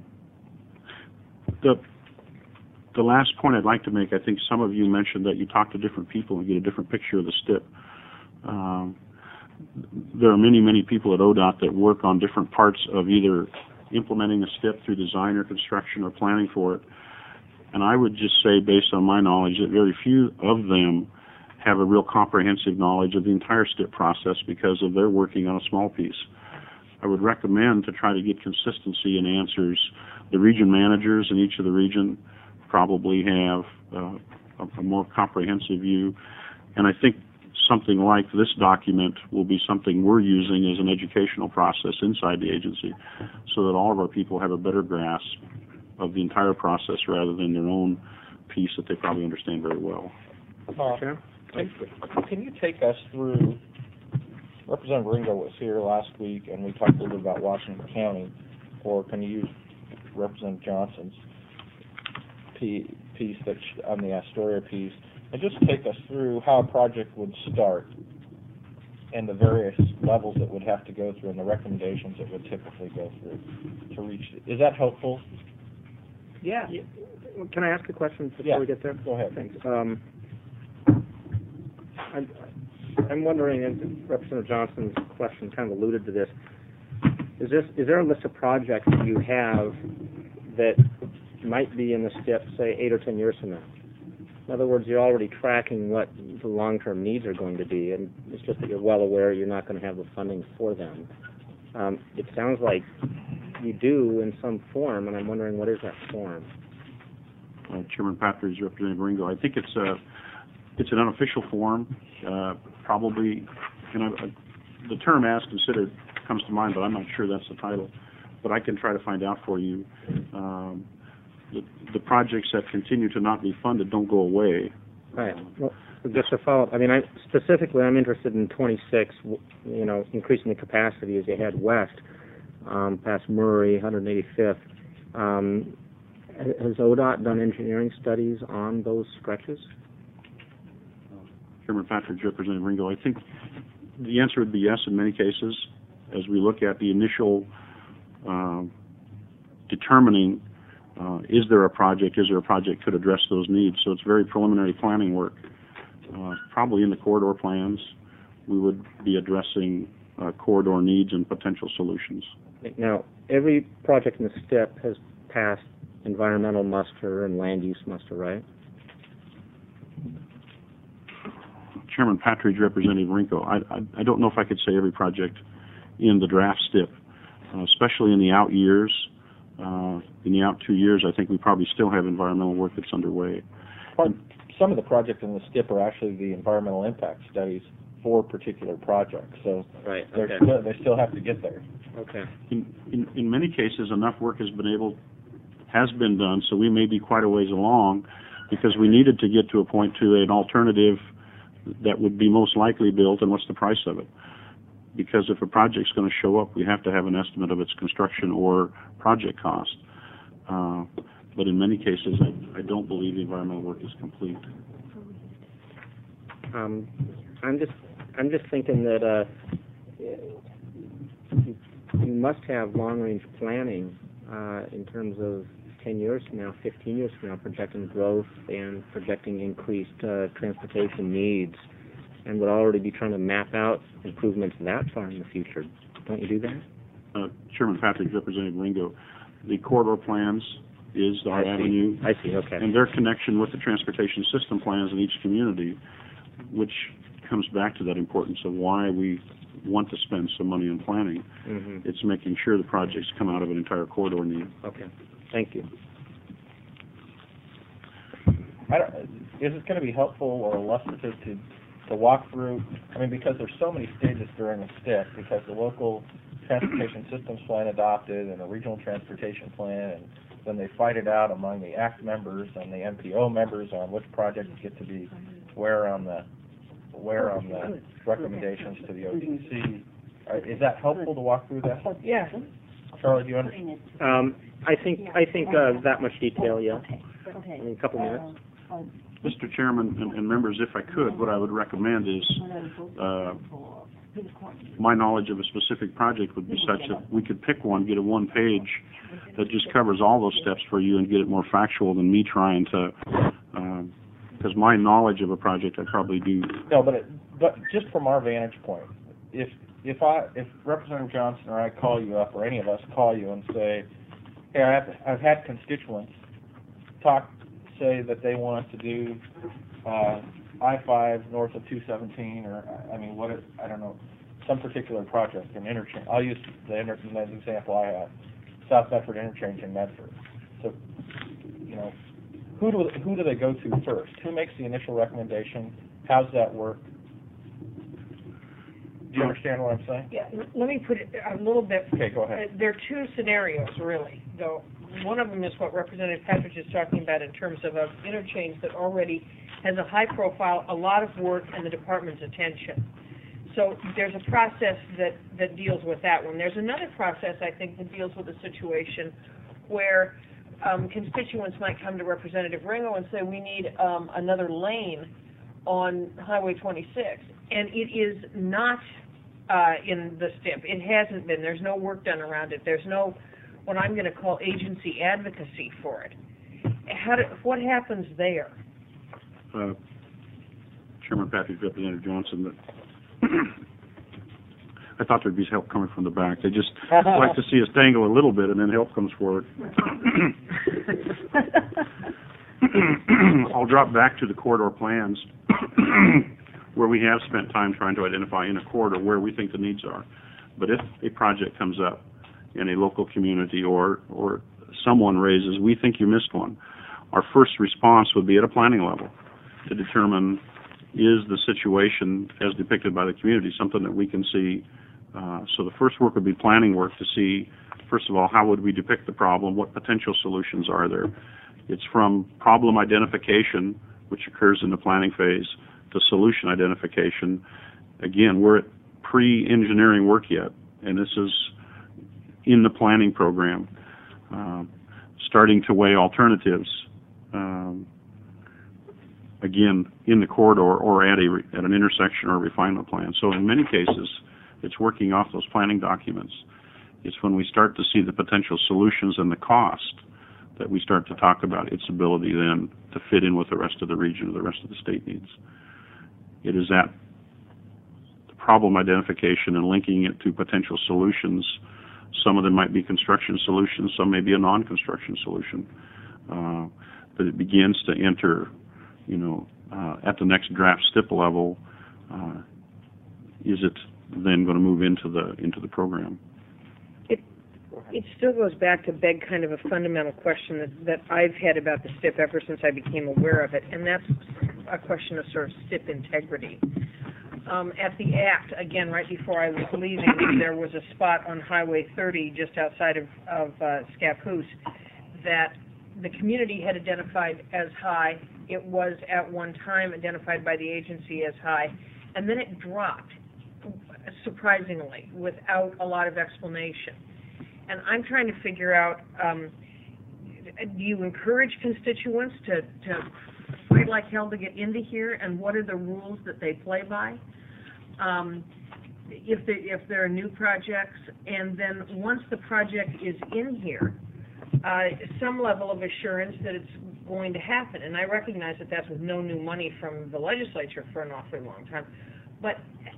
the, the last point I'd like to make, I think some of you mentioned that you talk to different people and get a different picture of the S T I P. Um, there are many, many people at O D O T that work on different parts of either implementing a S T I P through design or construction or planning for it. And I would just say, based on my knowledge, that very few of them have a real comprehensive knowledge of the entire S T I P process because of their working on a small piece. I would recommend to try to get consistency in answers. The region managers in each of the region probably have uh, a, a more comprehensive view. And I think something like this document will be something we're using as an educational process inside the agency so that all of our people have a better grasp of the entire process rather than their own piece that they probably understand very well. Uh, can, can you take us through, Representative Ringo was here last week and we talked a little bit about Washington County, or can you use Representative Johnson's p- piece that sh- on the Astoria piece, and just take us through how a project would start and the various levels it would have to go through and the recommendations it would typically go through to reach it. Is that helpful? Yeah. Can I ask a question before Yeah. we get there? Go ahead. Thanks. Um, I'm, I'm wondering, and Representative Johnson's question kind of alluded to this, is this is there a list of projects that you have that might be in the S T I P, say, eight or ten years from now? In other words, you're already tracking what the long-term needs are going to be, and it's just that you're well aware you're not going to have the funding for them. Um, it sounds like you do in some form, and I'm wondering what is that form? uh, Chairman Patridge, Representative Ringo. I think it's a, it's an unofficial form, uh, probably, and I, I, the term as considered comes to mind, but I'm not sure that's the title. But I can try to find out for you. Um, the, the projects that continue to not be funded don't go away. Right. Well, just to follow up, I mean, I, specifically, I'm interested in twenty-six, w- you know, increasing the capacity as you head west, um, past Murray, one hundred eighty-fifth. Um, ha- has O D O T done engineering studies on those stretches? Chairman Patridge, Representative Ringo, I think the answer would be yes in many cases, as we look at the initial uh, determining uh, is there a project, is there a project could address those needs. So it's very preliminary planning work. Uh, probably in the corridor plans, we would be addressing uh, corridor needs and potential solutions. Now, every project in the S T I P has passed environmental muster and land use muster, right? Chairman Patridge, Representative Rinko, I, I, I don't know if I could say every project in the draft S T I P, uh, especially in the out years. Uh, in the out two years, I think we probably still have environmental work that's underway. Part, some of the projects in the S T I P are actually the environmental impact studies for particular projects, so right, they're okay. still, they still have to get there. Okay. In, in, in many cases, enough work has been able, has been done, so we may be quite a ways along, because we needed to get to a point to an alternative that would be most likely built, and what's the price of it? Because if a project's going to show up, we have to have an estimate of its construction or project cost. Uh, but in many cases, I, I don't believe the environmental work is complete. Um, I'm just, I'm just thinking that uh, you, you must have long-range planning uh, in terms of ten years from now, fifteen years from now, projecting growth and projecting increased uh, transportation needs, and would already be trying to map out improvements that far in the future. Don't you do that? Uh, Chairman Patrick, Representative Ringo, the corridor plans is our I see. avenue. I see, okay. And their connection with the transportation system plans in each community, which comes back to that importance of why we want to spend some money on planning. Mm-hmm. It's making sure the projects come out of an entire corridor need. Okay. Thank you. I don't, is it going to be helpful or illustrative to, to walk through, I mean, because there's so many stages during the S T I P, because the local transportation systems plan adopted and a regional transportation plan, and then they fight it out among the A C T members and the M P O members on which projects get to be where on the, where on the recommendations to the O D C. Uh, is that helpful to walk through that? Yeah. Charlie, do you understand? Um, I think, I think uh, that much detail, yeah. Okay. In a couple minutes. Mister Chairman and, and members, if I could, what I would recommend is uh, my knowledge of a specific project would be such that we could pick one, get a one page that just covers all those steps for you and get it more factual than me trying to, because uh, my knowledge of a project I probably do. No, but it, but just from our vantage point, if if I if Representative Johnson or I call you up, or any of us call you and say, hey, I have, I've had constituents talk, say that they want to do uh, I five north of two seventeen, or I mean, what is, I don't know, some particular project, an interchange. I'll use the, inter, the example I have, South Bedford interchange in Medford. So, you know, who do who do they go to first? Who makes the initial recommendation? How's that work? Do you understand what I'm saying? Yeah, l- let me put it a little bit. Okay, go ahead. Uh, there are two scenarios, really, though. One of them is what Representative Patrick is talking about in terms of an interchange that already has a high profile, a lot of work, and the department's attention. So there's a process that, that deals with that one. There's another process, I think, that deals with a situation where um, constituents might come to Representative Ringo and say, we need um, another lane on Highway twenty-six. And it is not uh, in the S T I P. It hasn't been. There's no work done around it. There's no, what I'm going to call agency advocacy for it. How do, what happens there? Uh, Chairman Patrick, Representative Johnson, that I thought there'd be help coming from the back. They just like to see us dangle a little bit and then help comes forward. I'll drop back to the corridor plans where we have spent time trying to identify in a corridor where we think the needs are. But if a project comes up in a local community or, or someone raises, we think you missed one, our first response would be at a planning level to determine, is the situation as depicted by the community something that we can see? Uh, so the first work would be planning work to see, first of all, how would we depict the problem? What potential solutions are there? It's from problem identification, which occurs in the planning phase, to solution identification. Again, we're at pre-engineering work yet, and this is in the planning program, uh, starting to weigh alternatives, um, again, in the corridor or at, a, at an intersection or a refinement plan. So in many cases, it's working off those planning documents. It's when we start to see the potential solutions and the cost that we start to talk about its ability then to fit in with the rest of the region or the rest of the state needs. It is at the problem identification and linking it to potential solutions. Some of them might be construction solutions, some may be a non-construction solution. Uh, but it begins to enter, you know, uh, at the next draft S T I P level, uh, is it then going to move into the into the program? It it still goes back to beg kind of a fundamental question that, that I've had about the S T I P ever since I became aware of it, and that's a question of sort of S T I P integrity. Um, at the Act, again, right before I was leaving, there was a spot on Highway thirty just outside of, of uh, Scappoose that the community had identified as high. It was at one time identified by the agency as high, and then it dropped, surprisingly, without a lot of explanation. And I'm trying to figure out, um, do you encourage constituents to, to fight like hell to get into here, and what are the rules that they play by? Um, if, they, if there are new projects, and then once the project is in here, uh, some level of assurance that it's going to happen. And I recognize that that's with no new money from the legislature for an awfully long time. But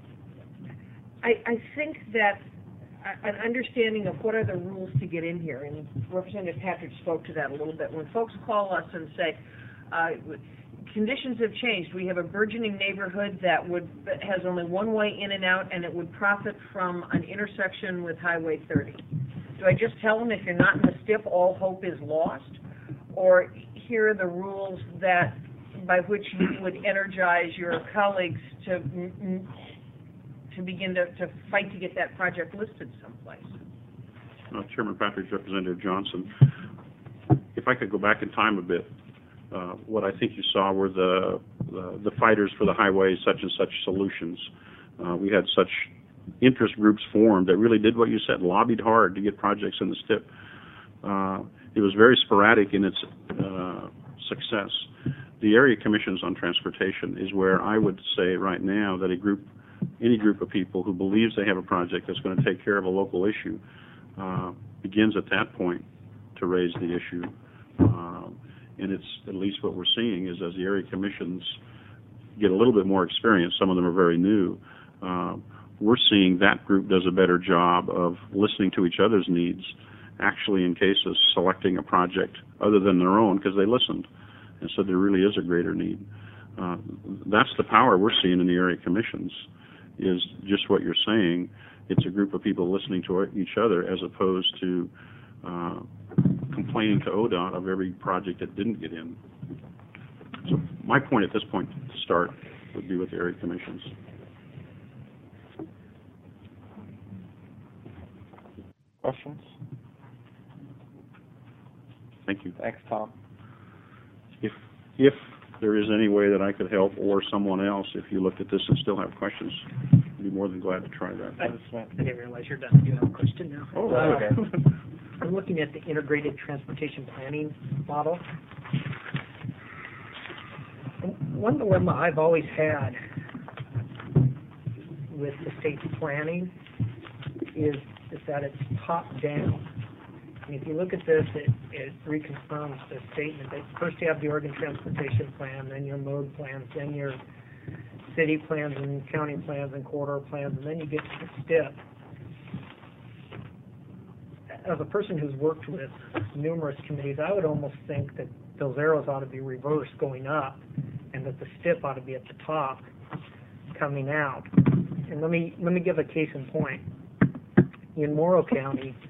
I, I think that an understanding of what are the rules to get in here, and Representative Patrick spoke to that a little bit. When folks call us and say, uh, conditions have changed, we have a burgeoning neighborhood that would that has only one way in and out, and it would profit from an intersection with Highway thirty. Do I just tell them, if you're not in the S T I P, all hope is lost? Or here are the rules that by which you would energize your colleagues to to begin to, to fight to get that project listed someplace? Uh, Chairman Patrick, Representative Johnson, if I could go back in time a bit, uh, what I think you saw were the, the the fighters for the highway such and such solutions. Uh, we had such interest groups formed that really did what you said, lobbied hard to get projects in the S T I P. Uh, it was very sporadic in its uh, success. The area commissions on transportation is where I would say right now that a group, any group of people who believes they have a project that's going to take care of a local issue, uh, begins at that point to raise the issue. Uh, and it's at least what we're seeing is as the area commissions get a little bit more experience, some of them are very new, uh, we're seeing that group does a better job of listening to each other's needs, actually in cases selecting a project other than their own because they listened. And so there really is a greater need. Uh, that's the power we're seeing in the area commissions, is just what you're saying. It's a group of people listening to each other as opposed to uh, complaining to O D O T of every project that didn't get in. So my point at this point to start would be with the area commissions. Questions? Thank you. Thanks, Tom. If if there is any way that I could help, or someone else, if you looked at this and still have questions, I'd be more than glad to try that. I, I didn't realize you're done. You have a question now. Oh, Uh, okay. I'm looking at the integrated transportation planning model. One dilemma I've always had with the state's planning is, is that it's top down. And if you look at this, it, it reconfirms the statement that first you have the Oregon Transportation Plan, then your mode plans, then your city plans and county plans and corridor plans, and then you get to the S T I P. As a person who's worked with numerous committees, I would almost think that those arrows ought to be reversed going up, and that the S T I P ought to be at the top coming out. And let me let me give a case in point. In Morrow County,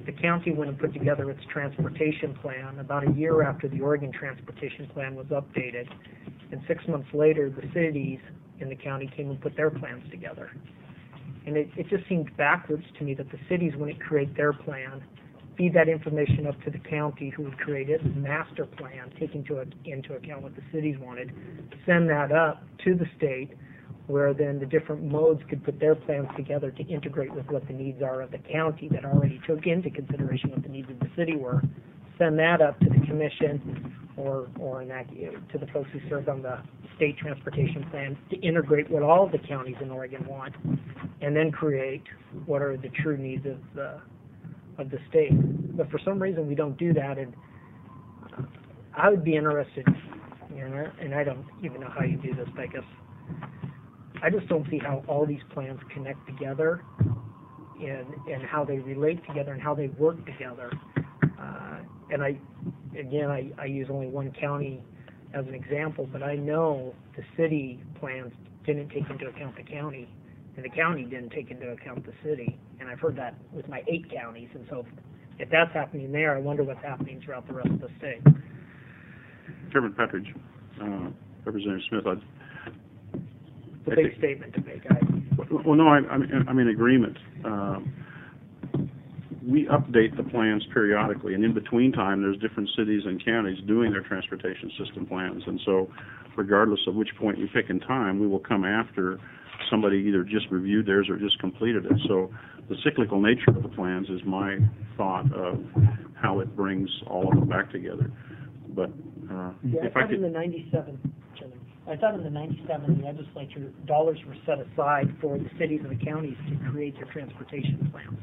the county went and put together its transportation plan about a year after the Oregon transportation plan was updated. And six months later, the cities in the county came and put their plans together. And it, it just seemed backwards to me that the cities wouldn't create their plan, feed that information up to the county who would create its master plan, taking into, into account what the cities wanted, send that up to the state, where then the different modes could put their plans together to integrate with what the needs are of the county that already took into consideration what the needs of the city were, send that up to the commission or, or in that, to the folks who served on the state transportation plan to integrate what all of the counties in Oregon want, and then create what are the true needs of the, of the state. But for some reason we don't do that, and I would be interested, you know, and I don't even know how you do this, but I guess I just don't see how all these plans connect together and, and how they relate together and how they work together. Uh, and I, again, I, I use only one county as an example, but I know the city plans didn't take into account the county, and the county didn't take into account the city. And I've heard that with my eight counties, and so if that's happening there, I wonder what's happening throughout the rest of the state. Chairman Patridge, uh, Representative Smith, I'd It's a big statement to make. I, Well, no, I, I'm, I'm in agreement. Um, we update the plans periodically, and in between time, there's different cities and counties doing their transportation system plans. And so, regardless of which point we pick in time, we will come after somebody either just reviewed theirs or just completed it. So, the cyclical nature of the plans is my thought of how it brings all of them back together. But uh, yeah, if I I thought could, in the ninety-seven, I thought in the ninety-seven legislature, dollars were set aside for the cities and the counties to create their transportation plans.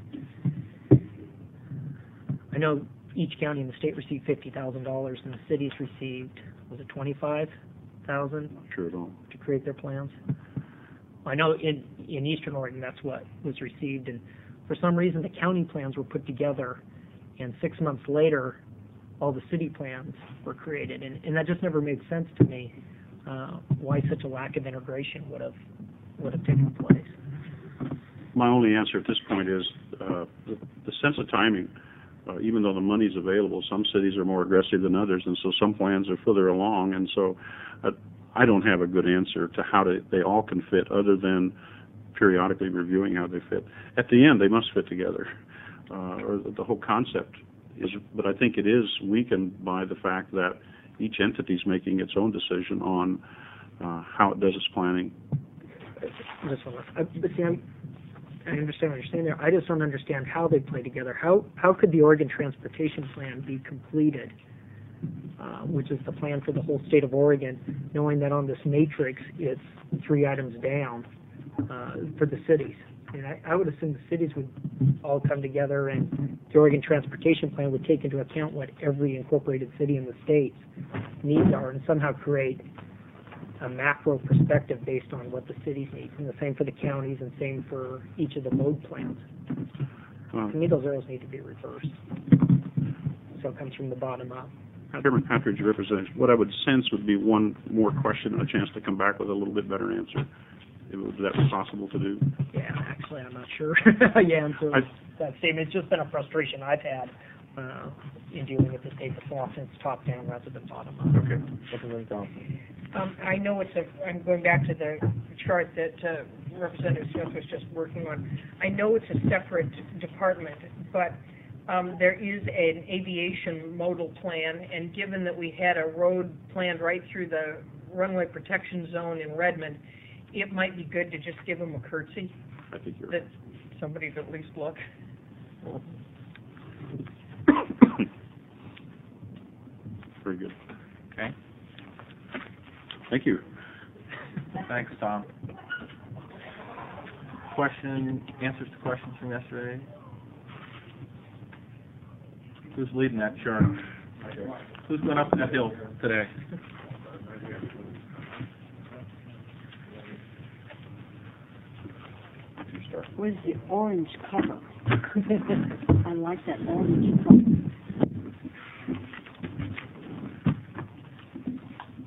I know each county in the state received fifty thousand dollars, and the cities received, was it twenty-five thousand? not sure at all. To create their plans. I know in, in Eastern Oregon, that's what was received, and for some reason, the county plans were put together, and six months later, all the city plans were created, and, and that just never made sense to me. Uh, why such a lack of integration would have would have taken place. My only answer at this point is uh, the, the sense of timing. Uh, even though the money's available, some cities are more aggressive than others, and so some plans are further along. And so, uh, I don't have a good answer to how to, they all can fit, other than periodically reviewing how they fit. At the end, they must fit together, uh, or the whole concept is. But I think it is weakened by the fact that each entity is making its own decision on uh, how it does its planning. Just one last. I, but see, I'm, I understand what you're saying there. I just don't understand how they play together. How how could the Oregon Transportation Plan be completed, uh, which is the plan for the whole state of Oregon, knowing that on this matrix it's three items down uh, for the cities? And I, I would assume the cities would all come together, and the Oregon Transportation Plan would take into account what every incorporated city in the state's needs are, and somehow create a macro perspective based on what the cities need, and the same for the counties, and same for each of the mode plans. Uh, to me, those arrows need to be reversed, so it comes from the bottom up. Chairman Patridge, represents. What I would sense would be one more question and a chance to come back with a little bit better answer. If that was possible to do. Yeah, actually, I'm not sure. yeah, and so I, that statement, it's just been a frustration I've had uh, in dealing with the state so often it's top down rather than bottom up. Okay. Representative Johnson. Um, I know it's a, I'm going back to the chart that uh, Representative Smith was just working on. I know it's a separate department, but um, there is an aviation modal plan, and given that we had a road planned right through the runway protection zone in Redmond, it might be good to just give them a curtsy. I think you're that somebody's at least look. Very good. Okay. Thank you. Thanks, Tom. Question, answers to questions from yesterday? Who's leading that charge? Who's going up that hill today? Where's the orange color? I like that orange color.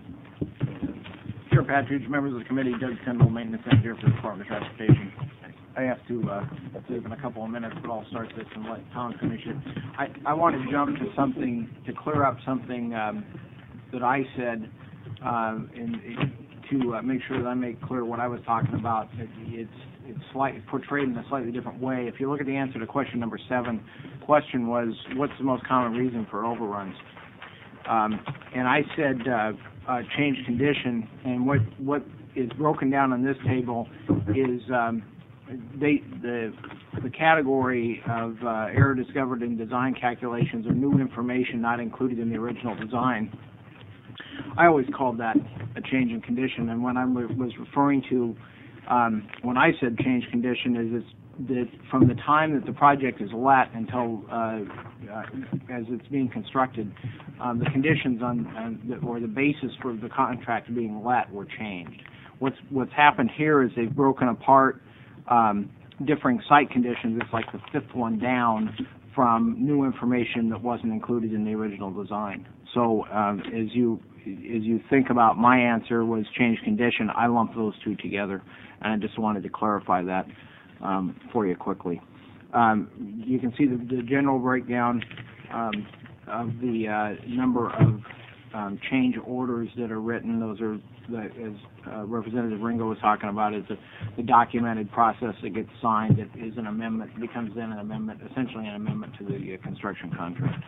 Chair Patridge, members of the committee, Doug Kendall, Maintenance Engineer for the Department of Transportation. I have to uh, leave in a couple of minutes, but I'll start this and let Tom finish it. I, I want to jump to something, to clear up something um, that I said um, in, in, to uh, make sure that I make clear what I was talking about. It, it's it's slight, portrayed in a slightly different way. If you look at the answer to question number seven, question was, what's the most common reason for overruns? Um, and I said uh, uh, change condition, and what, what is broken down on this table is um, they, the, the category of uh, error discovered in design calculations or new information not included in the original design. I always called that a change in condition, and when I was referring to um, when I said change condition is it's that from the time that the project is let until uh, uh, as it's being constructed, um, the conditions on, on the, or the basis for the contract being let were changed. What's what's happened here is they've broken apart um, differing site conditions. It's like the fifth one down from new information that wasn't included in the original design. So um, as you as you think about my answer was change condition, I lumped those two together, and I just wanted to clarify that um, for you quickly. Um, you can see the, the general breakdown um, of the uh, number of um, change orders that are written. Those are, the, as uh, Representative Ringo was talking about, is the, the documented process that gets signed that is an amendment, becomes then an amendment, essentially an amendment to the uh, construction contract.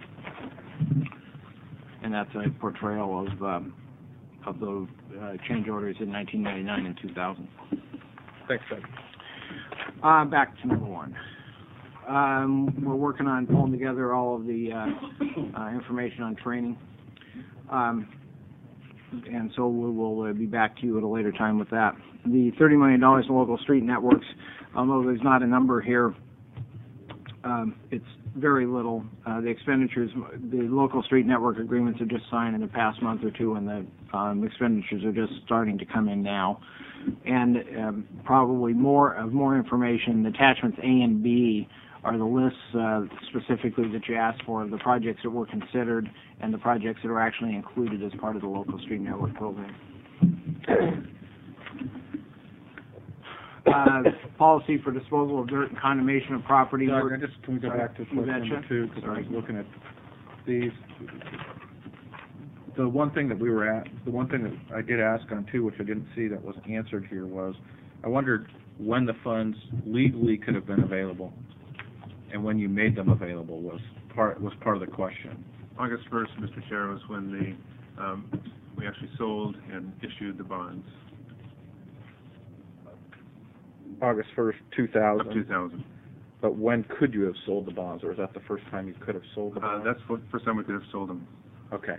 And that's a portrayal of um, of the uh, change orders in nineteen ninety-nine and two thousand. Thanks, Doug. Uh, back to number one. Um, we're working on pulling together all of the uh, uh, information on training. Um, and so we will uh, be back to you at a later time with that. The thirty million dollars in local street networks, although there's not a number here, um, it's very little. Uh, the expenditures, the local street network agreements are just signed in the past month or two, and the um, expenditures are just starting to come in now. And um, probably more of more information, attachments A and B are the lists uh, specifically that you asked for, of the projects that were considered and the projects that are actually included as part of the local street network program. Uh, policy for disposal of dirt and condemnation of property. Doug, I just, can we go Sorry, back to you question number betcha. two, because I was looking at these. The one thing that we were at, the one thing that I did ask on two, which I didn't see that was answered here, was I wondered when the funds legally could have been available, and when you made them available was part was part of the question. August first, Mister Chair, was when the um, we actually sold and issued the bonds. August first, two thousand. Of two thousand. But when could you have sold the bonds, or is that the first time you could have sold the Uh, bonds? that's the first time we could have sold them. Okay.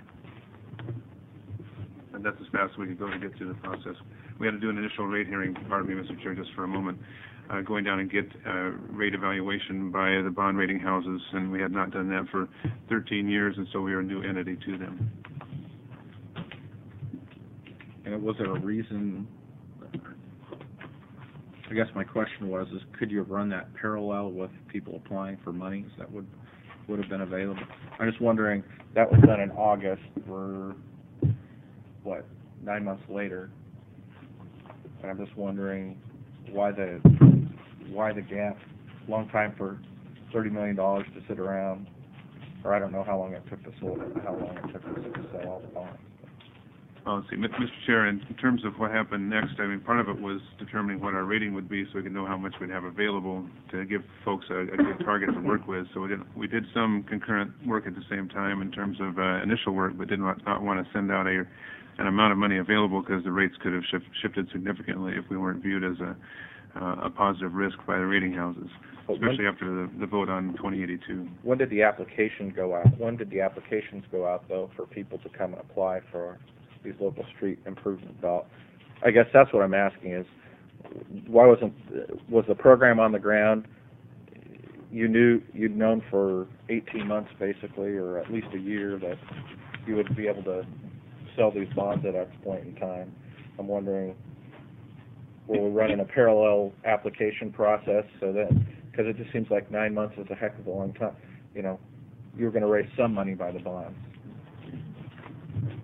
And that's as fast as we could go to get through the process. We had to do an initial rate hearing, pardon me, Mister Chair, just for a moment, uh, going down and get uh, rate evaluation by the bond rating houses, and we had not done that for thirteen years, and so we are a new entity to them. And was there a reason? I guess my question was, is could you have run that parallel with people applying for monies that would would have been available? I'm just wondering, that was done in August. We're, what, nine months later. And I'm just wondering why the why the gap. Long time for thirty million dollars to sit around, or I don't know how long it took to sell how long it took to sell all the bonds. Uh, let's see, Mister Chair, in terms of what happened next, I mean, part of it was determining what our rating would be so we could know how much we'd have available to give folks a, a good target to work with. So we did, we did some concurrent work at the same time in terms of uh, initial work, but did not, not want to send out a an amount of money available because the rates could have shift, shifted significantly if we weren't viewed as a, uh, a positive risk by the rating houses, especially after the, the vote on twenty eighty-two. When did the application go out? When did the applications go out, though, for people to come and apply for these local street improvement dollars? I guess that's what I'm asking is, why wasn't, was the program on the ground? You knew, you'd known for eighteen months basically, or at least a year, that you would be able to sell these bonds at X point in time. I'm wondering, were we running a parallel application process so that, because it just seems like nine months is a heck of a long time. You know, you were going to raise some money by the bonds.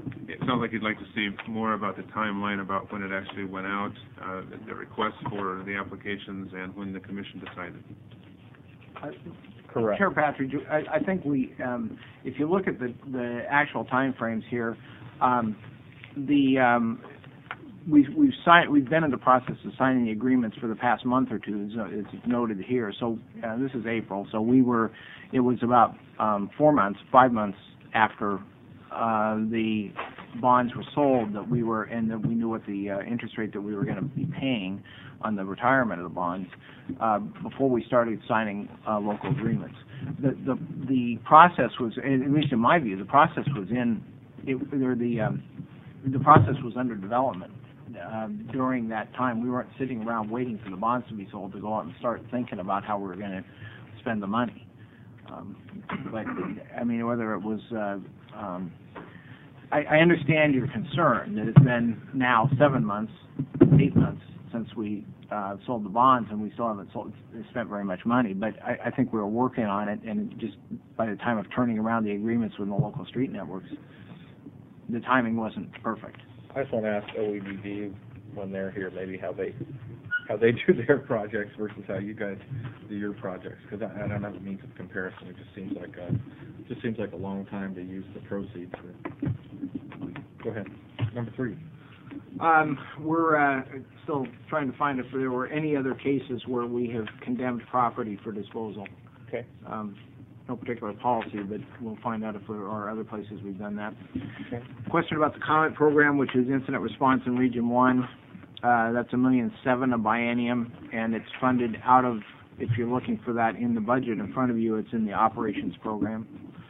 sounds like you'd like to see more about the timeline about when it actually went out, uh, the requests for the applications, and when the commission decided. Correct. Chair Patridge, I, I think we, um, if you look at the, the actual timeframes here, um, the, um, we've, we've signed, we've been in the process of signing the agreements for the past month or two, as, as noted here. So, uh, this is April, so we were, it was about, um, four months, five months after, uh, the bonds were sold that we were, and that we knew what the, uh, interest rate that we were going to be paying on the retirement of the bonds, uh, before we started signing uh, local agreements. The, the the process was, at least in my view, the process was in, it, or the um, the process was under development um, during that time. We weren't sitting around waiting for the bonds to be sold to go out and start thinking about how we were going to spend the money. Um, but I mean, whether it was, uh, um, I, I understand your concern that it's been now seven months, eight months since we uh, sold the bonds, and we still haven't sold, spent very much money. But I, I think we were working on it, and just by the time of turning around the agreements with the local street networks, the timing wasn't perfect. I just want to ask O E D D when they're here, maybe how they how they do their projects versus how you guys do your projects, because I, I don't have a means of comparison. It just seems like a just seems like a long time to use the proceeds. For. Go ahead. Number three. Um, we're uh, still trying to find if there were any other cases where we have condemned property for disposal. Okay. Um, no particular policy, but we'll find out if there are other places we've done that. Okay. Question about the COMET program, which is incident response in Region one. Uh, that's a million seven a biennium, and it's funded out of, if you're looking for that in the budget in front of you, it's in the operations program.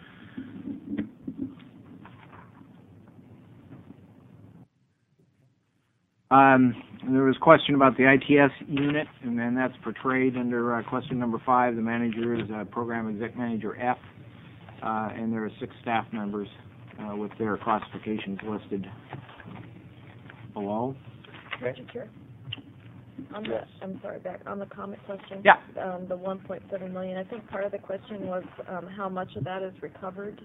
Um, there was a question about the I T S unit, and then that's portrayed under uh, question number five. The manager is uh, Program Exec Manager F, uh, and there are six staff members uh, with their classifications listed below. Okay. Mister Chair? On the, I'm sorry, back on the comment question. Yeah. Um, the one point seven million. I think part of the question was um, how much of that is recovered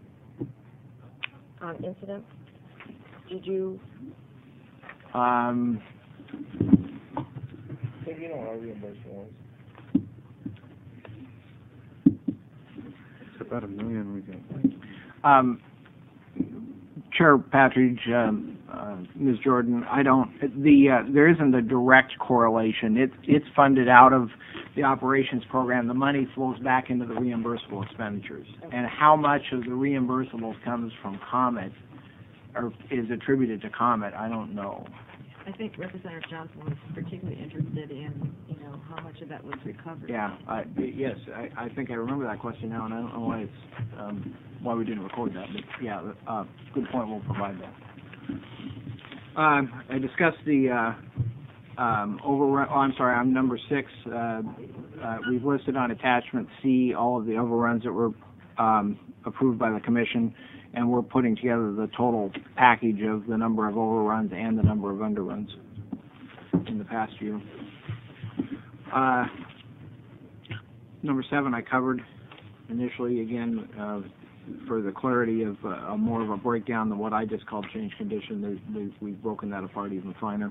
on incidents. Did you? Um, So you know what our reimbursement was? It's about a million we get. um, Chair Patridge, um, uh, Miz Jordan, I don't, the, uh, there isn't a direct correlation. It's, it's funded out of the operations program. The money flows back into the reimbursable expenditures. And how much of the reimbursables comes from COMET or is attributed to COMET, I don't know. I think Representative Johnson was particularly interested in, you know, how much of that was recovered. Yeah, I, yes, I, I think I remember that question now, and I don't know why it's, um, why we didn't record that, but yeah, uh, good point, we'll provide that. Um, I discussed the, uh, um, overrun, oh, I'm sorry, I'm number six, uh, uh, we've listed on attachment C all of the overruns that were, um, approved by the commission, and we're putting together the total package of the number of overruns and the number of underruns in the past year. Uh, number seven I covered initially, again, uh, for the clarity of uh, more of a breakdown than what I just called change condition. There's, there's, we've broken that apart even finer.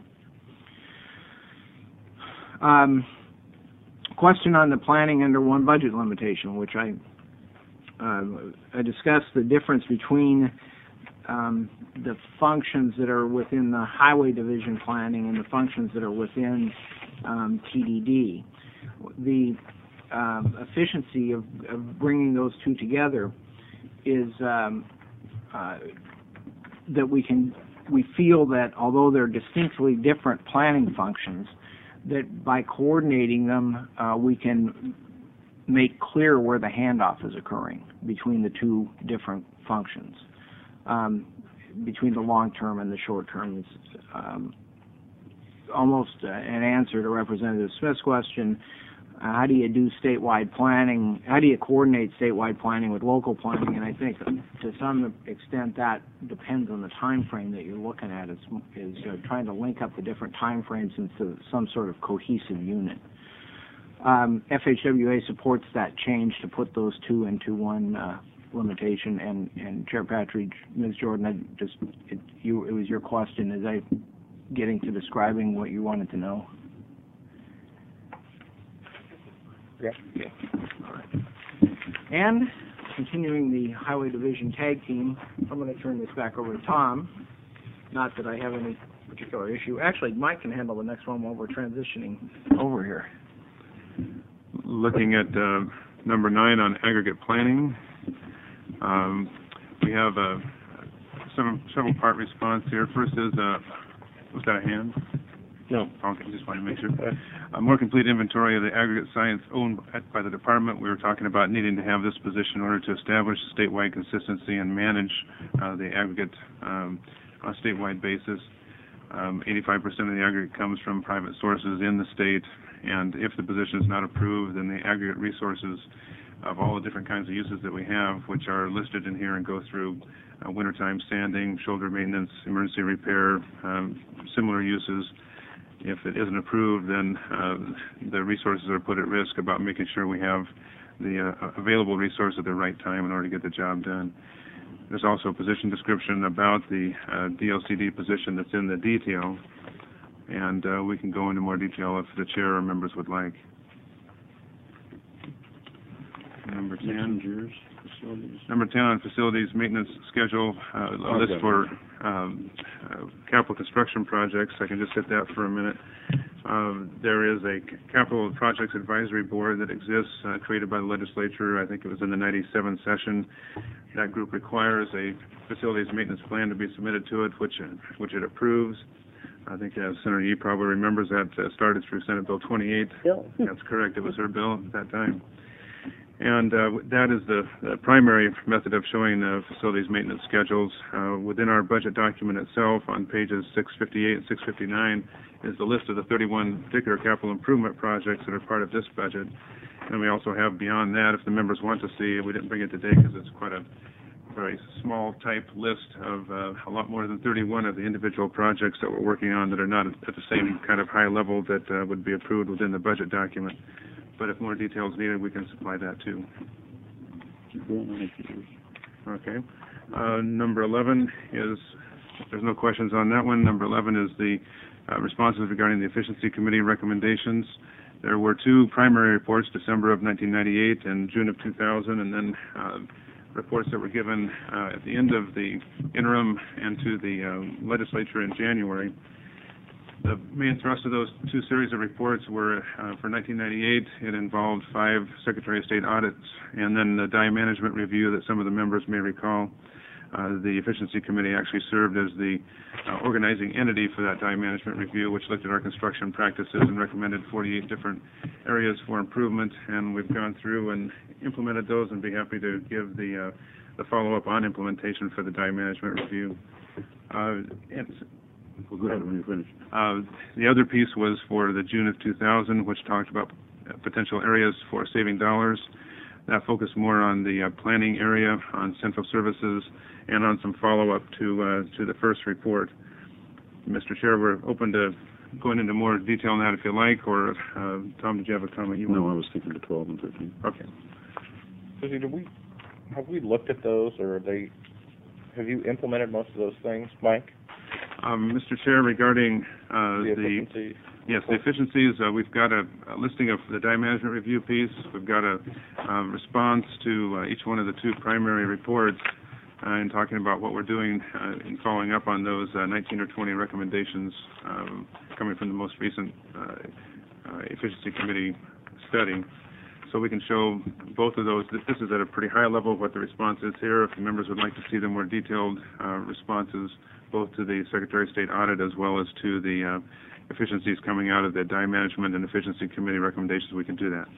Um, question on the planning under one budget limitation, which I Uh, I discussed the difference between um, the functions that are within the highway division planning and the functions that are within um, T D D. The um, efficiency of, of bringing those two together is um, uh, that we can we feel that although they're distinctly different planning functions, that by coordinating them uh, we can make clear where the handoff is occurring between the two different functions, um, between the long-term and the short-term. It's um, almost uh, an answer to Representative Smith's question, uh, how do you do statewide planning, how do you coordinate statewide planning with local planning? And I think to some extent that depends on the time frame that you're looking at, is, is uh, trying to link up the different time frames into some sort of cohesive unit. Um, F H W A supports that change to put those two into one uh, limitation. And, and Chair Patridge, Miz Jordan, I just, it, you, it was your question. Is I getting to describing what you wanted to know? Yeah. Okay. All right. And continuing the Highway Division tag team, I'm going to turn this back over to Tom. Not that I have any particular issue. Actually, Mike can handle the next one while we're transitioning over here. Looking at uh, number nine on aggregate planning, um, we have a several, several part response here. First is, uh, was that a hand? No. Okay, just wanted to make sure. A more complete inventory of the aggregate science owned by the department. We were talking about needing to have this position in order to establish statewide consistency and manage uh, the aggregate um, on a statewide basis. Um, eighty-five percent of the aggregate comes from private sources in the state, and if the position is not approved, then the aggregate resources of all the different kinds of uses that we have, which are listed in here and go through uh, wintertime sanding, shoulder maintenance, emergency repair, um, similar uses. If it isn't approved, then uh, the resources are put at risk about making sure we have the uh, available resource at the right time in order to get the job done. There's also a position description about the uh, D L C D position that's in the detail, and uh, we can go into more detail if the chair or members would like. Number ten. Facilities. Number ten on facilities maintenance schedule, uh, a list for um, uh, capital construction projects. I can just hit that for a minute. Um, there is a capital projects advisory board that exists, uh, created by the legislature. I think it was in the ninety-seven session. That group requires a facilities maintenance plan to be submitted to it, which which it approves. I think uh, Senator Yee probably remembers that uh, started through Senate Bill twenty-eight. Bill. That's correct. It was her bill at that time. And uh, that is the, the primary method of showing uh, facilities maintenance schedules. Uh, within our budget document itself, on pages six fifty-eight and six fifty-nine, is the list of the thirty-one particular capital improvement projects that are part of this budget. And we also have beyond that, if the members want to see, we didn't bring it today because it's quite a very small type list of uh, a lot more than thirty-one of the individual projects that we're working on that are not at the same kind of high level that uh, would be approved within the budget document. But if more details needed, we can supply that too. Okay. Uh, number eleven is, there's no questions on that one. Number eleven is the uh, responses regarding the Efficiency Committee recommendations. There were two primary reports, December of nineteen ninety-eight and June of two thousand, and then uh, reports that were given uh, at the end of the interim and to the uh, legislature in January. The main thrust of those two series of reports were uh, for nineteen ninety-eight. It involved five Secretary of State audits and then the dye management review that some of the members may recall. Uh, the Efficiency Committee actually served as the uh, organizing entity for that dye management review, which looked at our construction practices and recommended forty-eight different areas for improvement. And we've gone through and implemented those, and be happy to give the uh, the follow-up on implementation for the dye management review. Uh, it's, Well, go ahead when you finish. Uh, the other piece was for the June of two thousand, which talked about potential areas for saving dollars. That focused more on the uh, planning area, on central services, and on some follow-up to uh, to the first report. Mister Chair, we're open to going into more detail on that if you like, or uh, Tom, did you have a comment you No, want? I was thinking to twelve and thirteen. Okay. Susie, did we, have we looked at those, or are they, have you implemented most of those things, Mike? Um, Mister Chair, regarding uh, The the efficiency? yes, the efficiencies, uh, we've got a, a listing of the dye management review piece. We've got a um, response to uh, each one of the two primary reports, uh, and talking about what we're doing uh, in following up on those uh, nineteen or twenty recommendations um, coming from the most recent uh, uh, Efficiency Committee study. So we can show both of those. This is at a pretty high level of what the response is here. If the members would like to see the more detailed uh, responses, both to the Secretary of State audit as well as to the uh, efficiencies coming out of the dye management and efficiency committee recommendations, we can do that.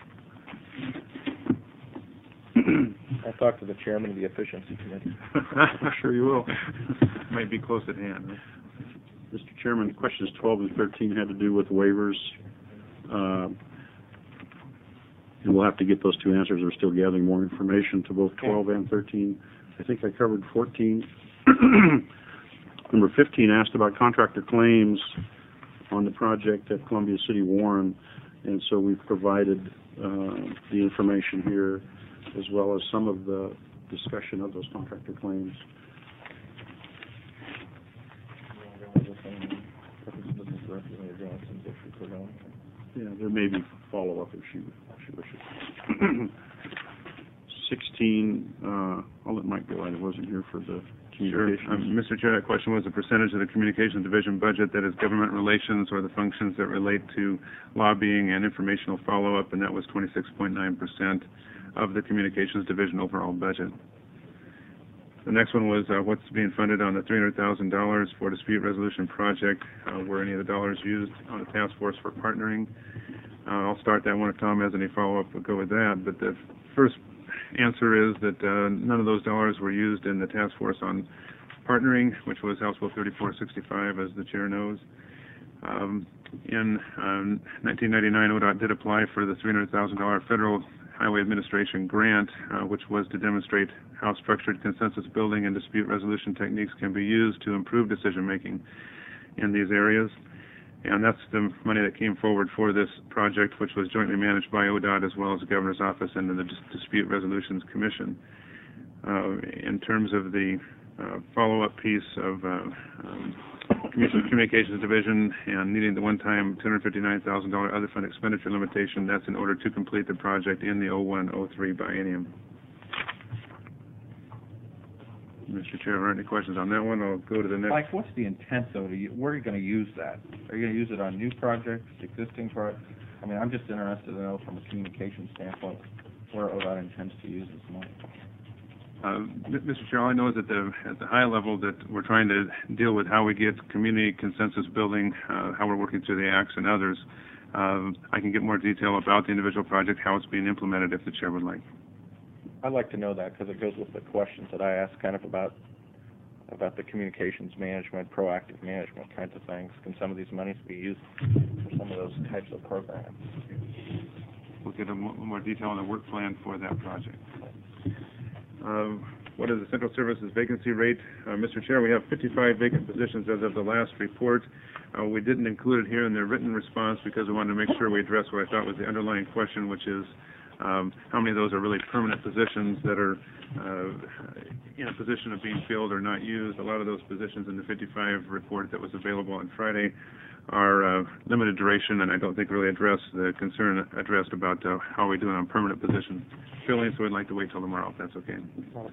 I'll talk to the chairman of the efficiency committee. I'm sure you will. Might be close at hand. Right? Mister Chairman, questions twelve and thirteen had to do with waivers. Uh, and we'll have to get those two answers. We're still gathering more information to both twelve and thirteen. I think I covered fourteen. Number fifteen asked about contractor claims on the project at Columbia City Warren, and so we've provided uh, the information here, as well as some of the discussion of those contractor claims. Yeah, there may be follow-up if she, if she wishes. Sixteen, uh, I'll let Mike go, I wasn't here for the Sure. communications. Um, Mister Chair, that question was the percentage of the Communications Division budget that is government relations or the functions that relate to lobbying and informational follow-up, and that was twenty-six point nine percent of the Communications Division overall budget. The next one was uh, what's being funded on the three hundred thousand dollars for dispute resolution project. Uh, were any of the dollars used on the task force for partnering? Uh, I'll start that one. If Tom has any follow-up, we'll go with that. But the first answer is that uh, none of those dollars were used in the task force on partnering, which was House Bill thirty-four sixty-five, as the chair knows. Um, in um, nineteen ninety-nine, O D O T did apply for the three hundred thousand dollars Federal Highway Administration grant, uh, which was to demonstrate how structured consensus building and dispute resolution techniques can be used to improve decision-making in these areas. And that's the money that came forward for this project, which was jointly managed by O D O T as well as the Governor's Office and the Dis- Dispute Resolutions Commission. Uh, in terms of the uh, follow-up piece of uh, um, Communications Division and needing the one-time two hundred fifty-nine thousand dollars other fund expenditure limitation, that's in order to complete the project in the oh one oh three biennium. Mister Chair, are there any questions on that one? I'll go to the next. Mike, what's the intent, though? To, u- where are you going to use that? Are you going to use it on new projects, existing projects? I mean, I'm just interested to know from a communication standpoint where O D O T intends to use this money. Uh, Mister Chair, all I know is at the at the high level that we're trying to deal with how we get community consensus building, uh, how we're working through the acts and others. Uh, I can get more detail about the individual project, how it's being implemented, if the chair would like. I'd like to know that because it goes with the questions that I asked kind of about about the communications management, proactive management kinds of things. Can some of these monies be used for some of those types of programs? We'll get a mo- more detail on the work plan for that project. Um, what is the Central Services vacancy rate? Uh, Mister Chair, we have fifty-five vacant positions as of the last report. Uh, we didn't include it here in the written response because we wanted to make sure we addressed what I thought was the underlying question, which is um, how many of those are really permanent positions that are uh, in a position of being filled or not used. A lot of those positions in the fifty-five report that was available on Friday are uh, limited duration, and I don't think really address the concern addressed about uh, how we're doing on permanent position filling, so we'd like to wait till tomorrow, if that's okay.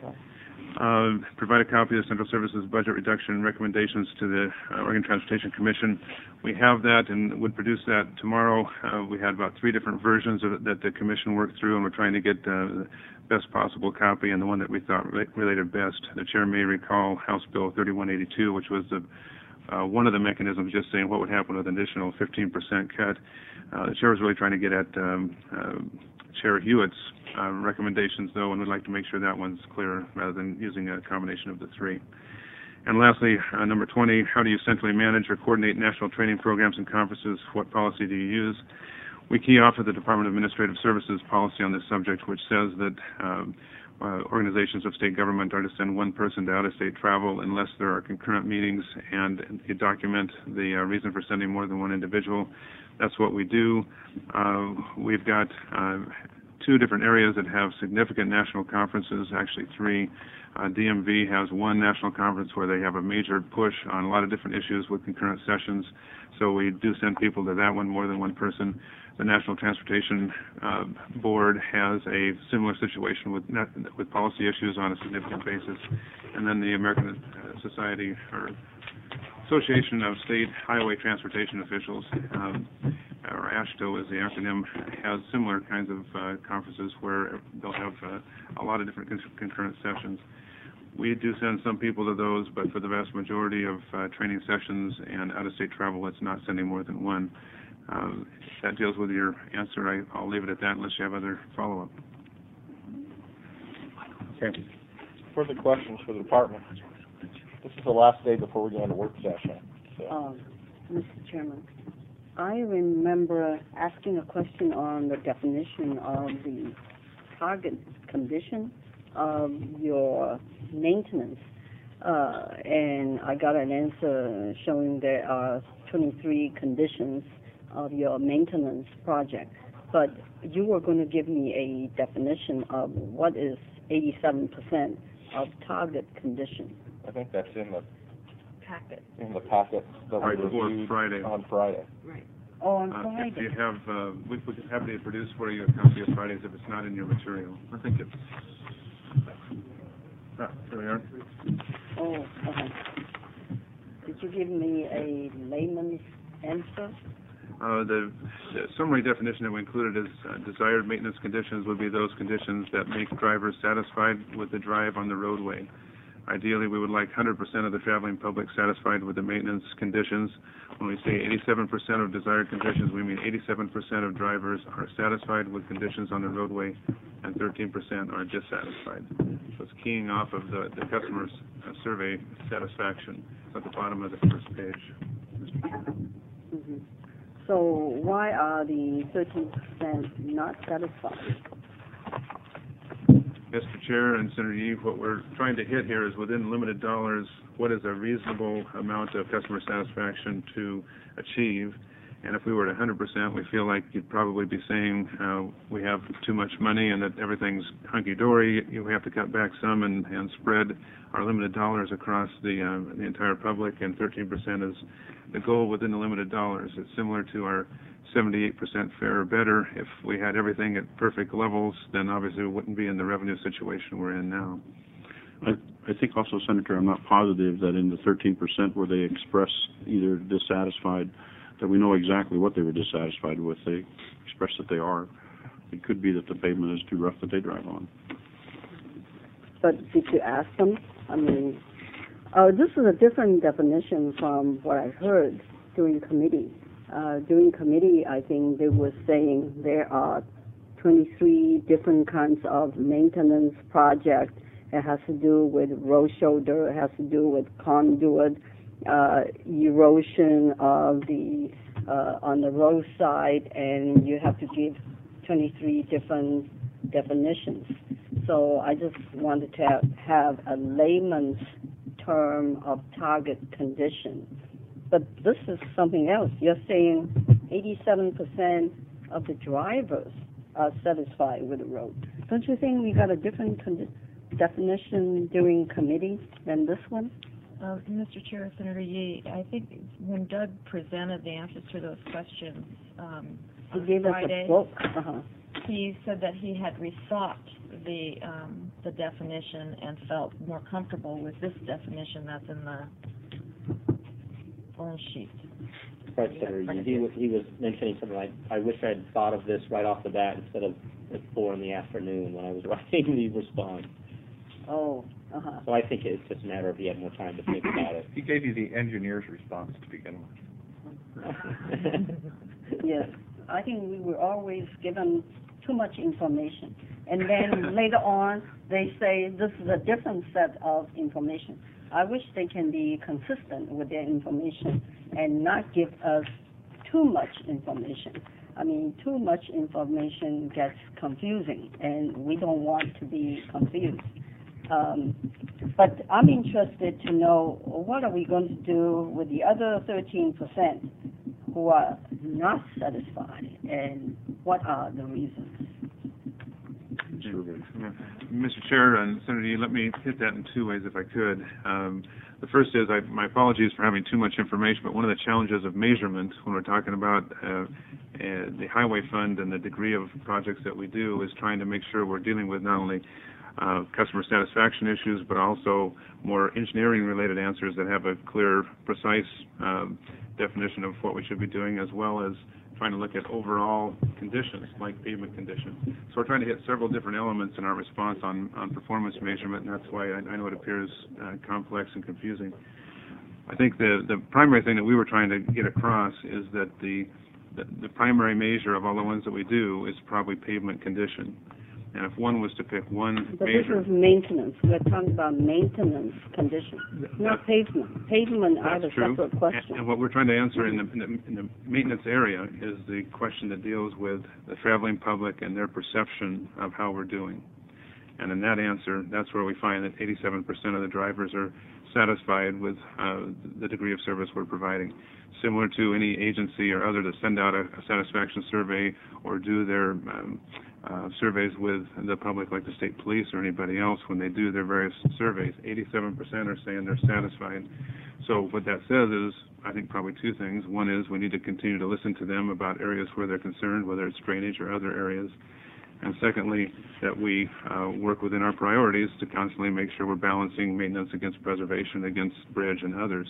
Uh, provide a copy of the Central Services budget reduction recommendations to the uh, Oregon Transportation Commission. We have that and would produce that tomorrow. Uh, we had about three different versions of it that the Commission worked through, and we're trying to get uh, the best possible copy and the one that we thought re- related best. The Chair may recall House Bill thirty-one eighty-two, which was the Uh, one of the mechanisms, just saying what would happen with an additional fifteen percent cut. Uh, the chair was really trying to get at um, uh, Chair Hewitt's uh, recommendations, though, and would like to make sure that one's clear rather than using a combination of the three. And lastly, uh, number twenty, how do you centrally manage or coordinate national training programs and conferences? What policy do you use? We key off of the Department of Administrative Services policy on this subject, which says that um, Uh, organizations of state government are to send one person to out-of-state travel unless there are concurrent meetings, and you document the uh, reason for sending more than one individual. That's what we do. Uh, we've got uh, two different areas that have significant national conferences, actually three. Uh, D M V has one national conference where they have a major push on a lot of different issues with concurrent sessions, so we do send people to that one, more than one person. The National Transportation uh, Board has a similar situation with net, with policy issues on a significant basis. And then the American Society or Association of State Highway Transportation Officials, um, or AASHTO is the acronym, has similar kinds of uh, conferences where they'll have uh, a lot of different con- concurrent sessions. We do send some people to those, but for the vast majority of uh, training sessions and out-of-state travel, it's not sending more than one. Uh, if that deals with your answer, I, I'll leave it at that unless you have other follow-up. Okay. Further questions for the department? This is the last day before we go into work session. So. Um, Mister Chairman, I remember asking a question on the definition of the target condition of your maintenance, uh, and I got an answer showing there are twenty-three conditions of your maintenance project, but you were going to give me a definition of what is eighty-seven percent of target condition? I think that's in the, Packet. in the packet that we Right before reviewed Friday. on Friday. Right. Oh, on Uh, Friday. If you have, uh, we we could happily produce for you a copy of Fridays if it's not in your material. I think it's, ah, there we are. Oh, uh-huh. Did you give me a layman's answer? Uh, the, the summary definition that we included is uh, desired maintenance conditions would be those conditions that make drivers satisfied with the drive on the roadway. Ideally, we would like one hundred percent of the traveling public satisfied with the maintenance conditions. When we say eighty-seven percent of desired conditions, we mean eighty-seven percent of drivers are satisfied with conditions on the roadway and thirteen percent are dissatisfied. So it's keying off of the, the customer's uh, survey satisfaction at the bottom of the first page, Mister Chairman. Mm-hmm. So why are the thirteen percent not satisfied? Mister Chair and Senator Yee, what we're trying to hit here is within limited dollars, what is a reasonable amount of customer satisfaction to achieve? And if we were at one hundred percent, we feel like you'd probably be saying uh, we have too much money and that everything's hunky-dory. You have to cut back some and, and spread our limited dollars across the uh, the entire public, and thirteen percent is the goal within the limited dollars. It's similar to our seventy-eight percent fair or better. If we had everything at perfect levels, then obviously we wouldn't be in the revenue situation we're in now. I, I think also, Senator, I'm not positive that in the thirteen percent where they express either dissatisfied, that we know exactly what they were dissatisfied with. They express that they are. It could be that the pavement is too rough that they drive on. But did you ask them? I mean, uh, this is a different definition from what I heard during committee. Uh, during committee, I think they were saying there are twenty-three different kinds of maintenance projects. It has to do with road shoulder, it has to do with conduit, uh, erosion of the uh, on the roadside, and you have to give twenty-three different definitions. So I just wanted to have, have a layman's term of target condition. But this is something else. You're saying eighty-seven percent of the drivers are satisfied with the road. Don't you think we got a different condi- definition during committee than this one? Uh, Mister Chair, Senator Yee, I think when Doug presented the answers to those questions um, He on gave Friday, us a book. Uh-huh. he said that he had rethought the um, the definition and felt more comfortable with this definition that's in the form sheet. Right, Senator, he was, he was mentioning something like, I wish I'd thought of this right off the bat instead of at four in the afternoon when I was writing the response. Oh, uh-huh. So I think it's just a matter of he had more time to think about it. He gave you the engineer's response to begin with. Yes, I think we were always given too much information. And then later on, they say this is a different set of information. I wish they can be consistent with their information and not give us too much information. I mean, too much information gets confusing, and we don't want to be confused. Um, but I'm interested to know, what are we going to do with the other thirteen percent who are not satisfied, and what are the reasons? Yeah. Mister Chair and Senator Yee, let me hit that in two ways if I could. Um, the first is I, my apologies for having too much information, but one of the challenges of measurement when we're talking about uh, uh, the highway fund and the degree of projects that we do is trying to make sure we're dealing with not only uh, customer satisfaction issues, but also more engineering-related answers that have a clear, precise um, definition of what we should be doing, as well as trying to look at overall conditions, like pavement conditions. So we're trying to hit several different elements in our response on, on performance measurement, and that's why I, I know it appears uh, complex and confusing. I think the, the primary thing that we were trying to get across is that the, the, the primary measure of all the ones that we do is probably pavement condition. And if one was to pick one But measure... this is maintenance. We're talking about maintenance conditions, not pavement. Pavement are the That's true. separate question. And, and what we're trying to answer in the, in, the, in the maintenance area is the question that deals with the traveling public and their perception of how we're doing. And in that answer, that's where we find that eighty-seven percent of the drivers are satisfied with uh, the degree of service we're providing. similar to any agency or other that send out a, a satisfaction survey or do their um, uh, surveys with the public, like the state police or anybody else. When they do their various surveys, eighty-seven percent are saying they're satisfied. So what that says is, I think probably two things. One is we need to continue to listen to them about areas where they're concerned, whether it's drainage or other areas. And secondly, that we uh, work within our priorities to constantly make sure we're balancing maintenance against preservation, against bridge and others.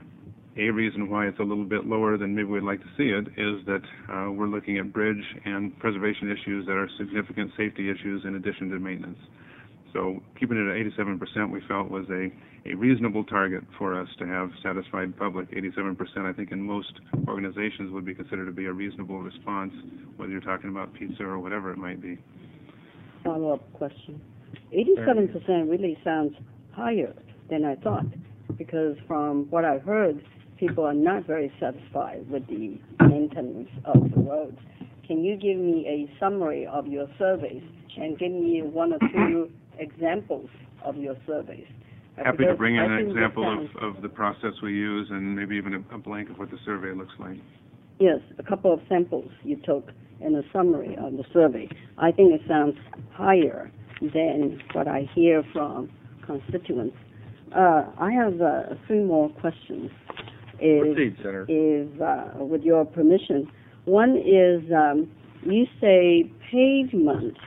A reason why it's a little bit lower than maybe we'd like to see it is that uh, we're looking at bridge and preservation issues that are significant safety issues in addition to maintenance. So keeping it at eighty-seven percent we felt was a, a reasonable target for us to have satisfied public. eighty-seven percent I think in most organizations would be considered to be a reasonable response, whether you're talking about pizza or whatever it might be. Follow-up question. eighty-seven percent really sounds higher than I thought, because from what I've heard, people are not very satisfied with the maintenance of the roads. Can you give me a summary of your surveys and give me one or two examples of your surveys? Happy to bring in I an think this example sounds- of, of the process we use and maybe even a, a blank of what the survey looks like. Yes, a couple of samples you took and a summary of the survey. I think it sounds higher than what I hear from constituents. Uh, I have uh, three more questions. Is, Proceed, Senator. Is, uh, with your permission. One is, um, you say pavement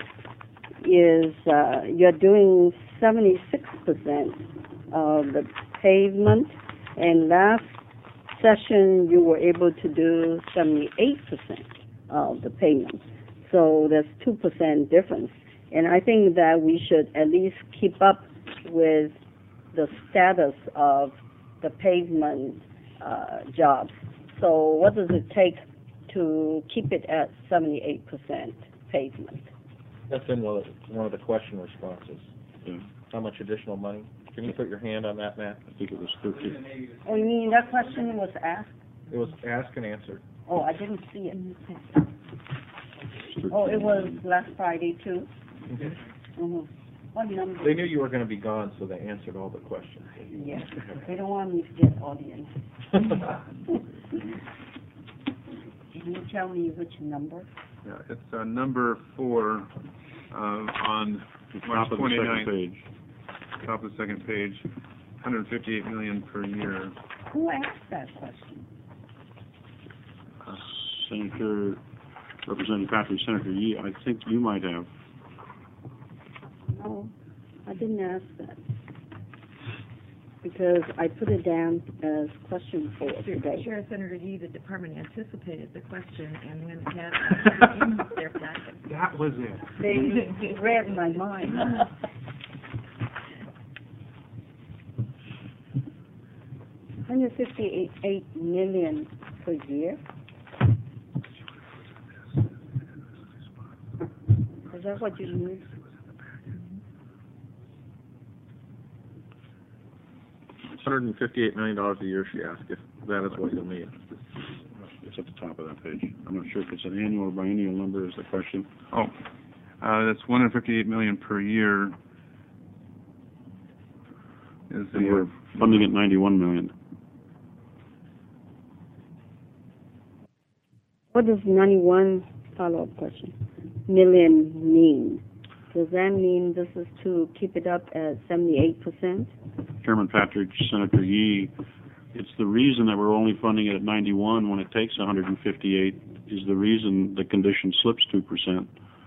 is, uh, you're doing seventy-six percent of the pavement, and last session you were able to do seventy-eight percent of the pavement. So there's two percent difference. And I think that we should at least keep up with the status of the pavement uh, jobs. So what does it take to keep it at seventy-eight percent pavement? That's in one of, the- one of the question responses. Yeah. How much additional money? Can you put your hand on that, Matt? I think it was thirteen. Oh, you mean that question was asked? It was asked and answered. Oh, I didn't see it. Oh, it was last Friday too? Mm-hmm. What number? They knew you were going to be gone, so they answered all the questions. Yes, they don't want me to get audience. Can you tell me which number? Yeah, it's uh, number four uh, on March Top of the second twenty-ninth. page. Top of the second page, one hundred fifty-eight million dollars per year. Who asked that question? Uh, Senator, Representative Patrick, Senator Yee, I think you might have. No, I didn't ask that. Because I put it down as question four today. Chair, Senator Yee, the department anticipated the question, and when it had in their packet. That was it. They read my mind. one hundred fifty-eight million per year? Is that what you mean? one hundred fifty-eight million dollars a year, she asked, if that is what you'll need. It's at the top of that page. I'm not sure if it's an annual or biennial number is the question. Oh, uh, that's one hundred fifty-eight million dollars per year. Is And we're the, funding at ninety-one million dollars. What does ninety-one, follow-up question, million mean? Does that mean this is to keep it up at seventy-eight percent? Chairman Patrick, Senator Yee, it's the reason that we're only funding it at ninety-one when it takes one hundred fifty-eight is the reason the condition slips two percent.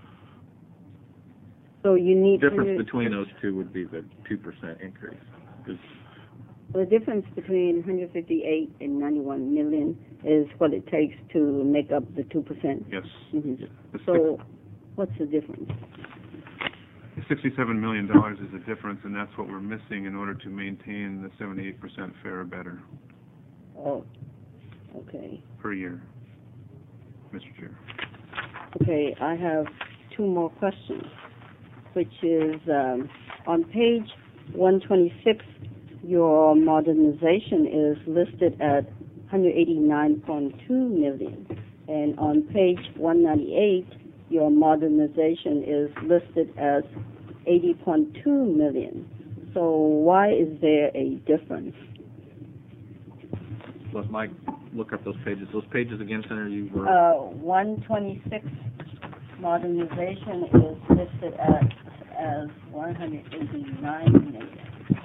So you need... The difference 100 between those two would be the two percent increase. The difference between one hundred fifty-eight and ninety-one million is what it takes to make up the two percent? yes, Mm-hmm. the So what's the difference? sixty-seven million dollars is the difference, and that's what we're missing in order to maintain the seventy-eight percent fair or better Oh, okay. per year, Mister Chair. Okay, I have two more questions, which is, um, on page one twenty-six, your modernization is listed at one hundred eighty-nine point two million, and on page one ninety-eight, your modernization is listed as eighty point two million. So why is there a difference? Let Mike look up those pages. Those pages again, Senator, you were... Uh, one twenty-six modernization is listed as, as one hundred eighty-nine million.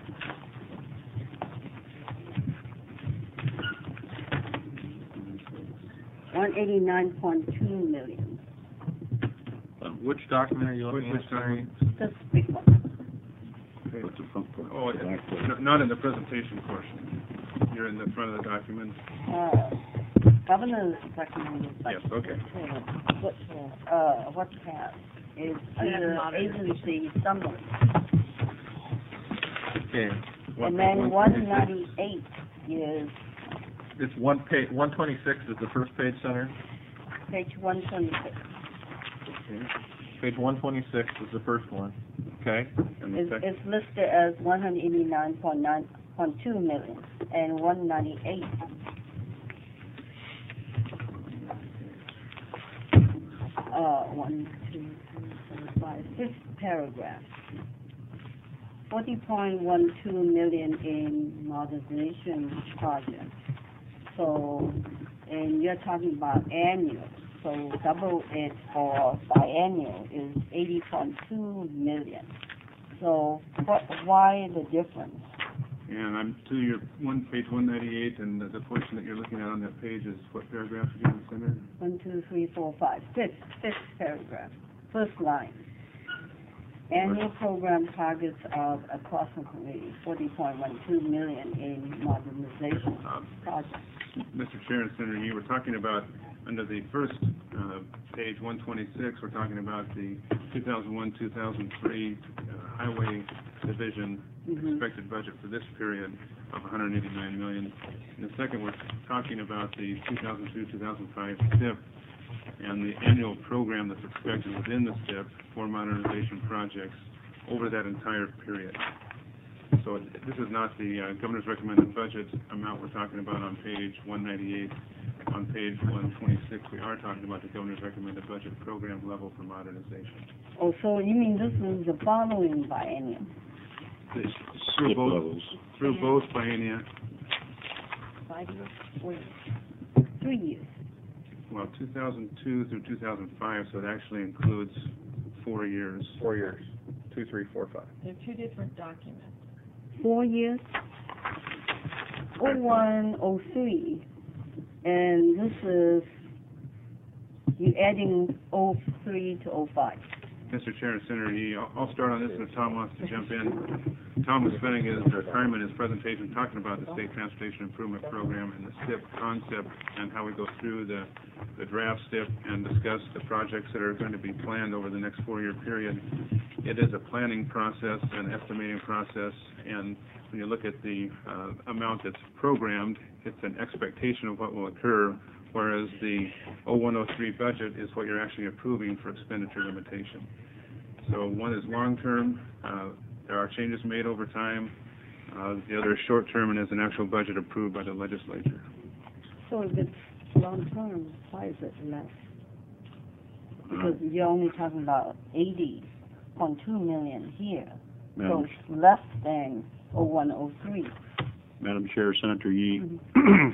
One eighty-nine point two million. Which document are you looking Which at? document? This big one. What's the front part? Oh, it- n- not in the presentation portion. You're in the front of the document? Uh, governor's recommended budget. Yes, okay. What, uh, what tab is under agency summary. Okay. And then one ninety-eight is It's one page, one twenty-six is the first page, Senator. page one twenty-six. Okay. Page one twenty-six is the first one, okay? And the It's, second, it's listed as one hundred eighty-nine point nine, point two million, and one ninety-eight. Uh, one, two, three, four, five, fifth paragraph. Forty point one two million in modernization project. So, and you're talking about annual, so double it for biennial is eighty point two million. So, what, why the difference? And I'm to your one, page one ninety-eight, and the, the portion that you're looking at on that page is what paragraph again, Senator? One, two, three, four, five, fifth, fifth paragraph, first line. Annual program targets of approximately forty point one two million in modernization projects. Mister Chair and Senator Yee, we're talking about, under the first uh, page, one twenty-six, we're talking about the two thousand one, two thousand three uh, Highway Division Mhm. expected budget for this period of one hundred eighty-nine million dollars. In the second, we're talking about the two thousand two, two thousand five S I P and the annual program that's expected within the S I P for modernization projects over that entire period. So it- this is not the uh, governor's recommended budget amount we're talking about on page one ninety-eight. On page one twenty-six, we are talking about the governor's recommended budget program level for modernization. Oh, so you mean this is the following biennium? This- Through SIP both, levels. through both biennia, Five years, four years, three years. well, two thousand two through two thousand five, so it actually includes four years. Four years, two, three, four, five. They're two different documents. Four years? Oh one, oh three, and this is, you adding oh three to oh five. Mister Chair and Senator Yee, I'll, I'll start on this, and if Tom wants to jump in. Tom was spending his time in his presentation talking about the State Transportation Improvement Program and the S I P concept and how we go through the, the draft S I P and discuss the projects that are going to be planned over the next four-year period. It is a planning process, an estimating process, and when you look at the uh, amount that's programmed, it's an expectation of what will occur, whereas the oh one oh three budget is what you're actually approving for expenditure limitation. So one is long-term, uh, there are changes made over time. Uh, the other is short-term and is an actual budget approved by the legislature. So if it's long-term, why is it less? Because you're only talking about eighty point two million here, so Madam, it's less than oh one, oh three. Madam Chair, Senator Yee, Mhm.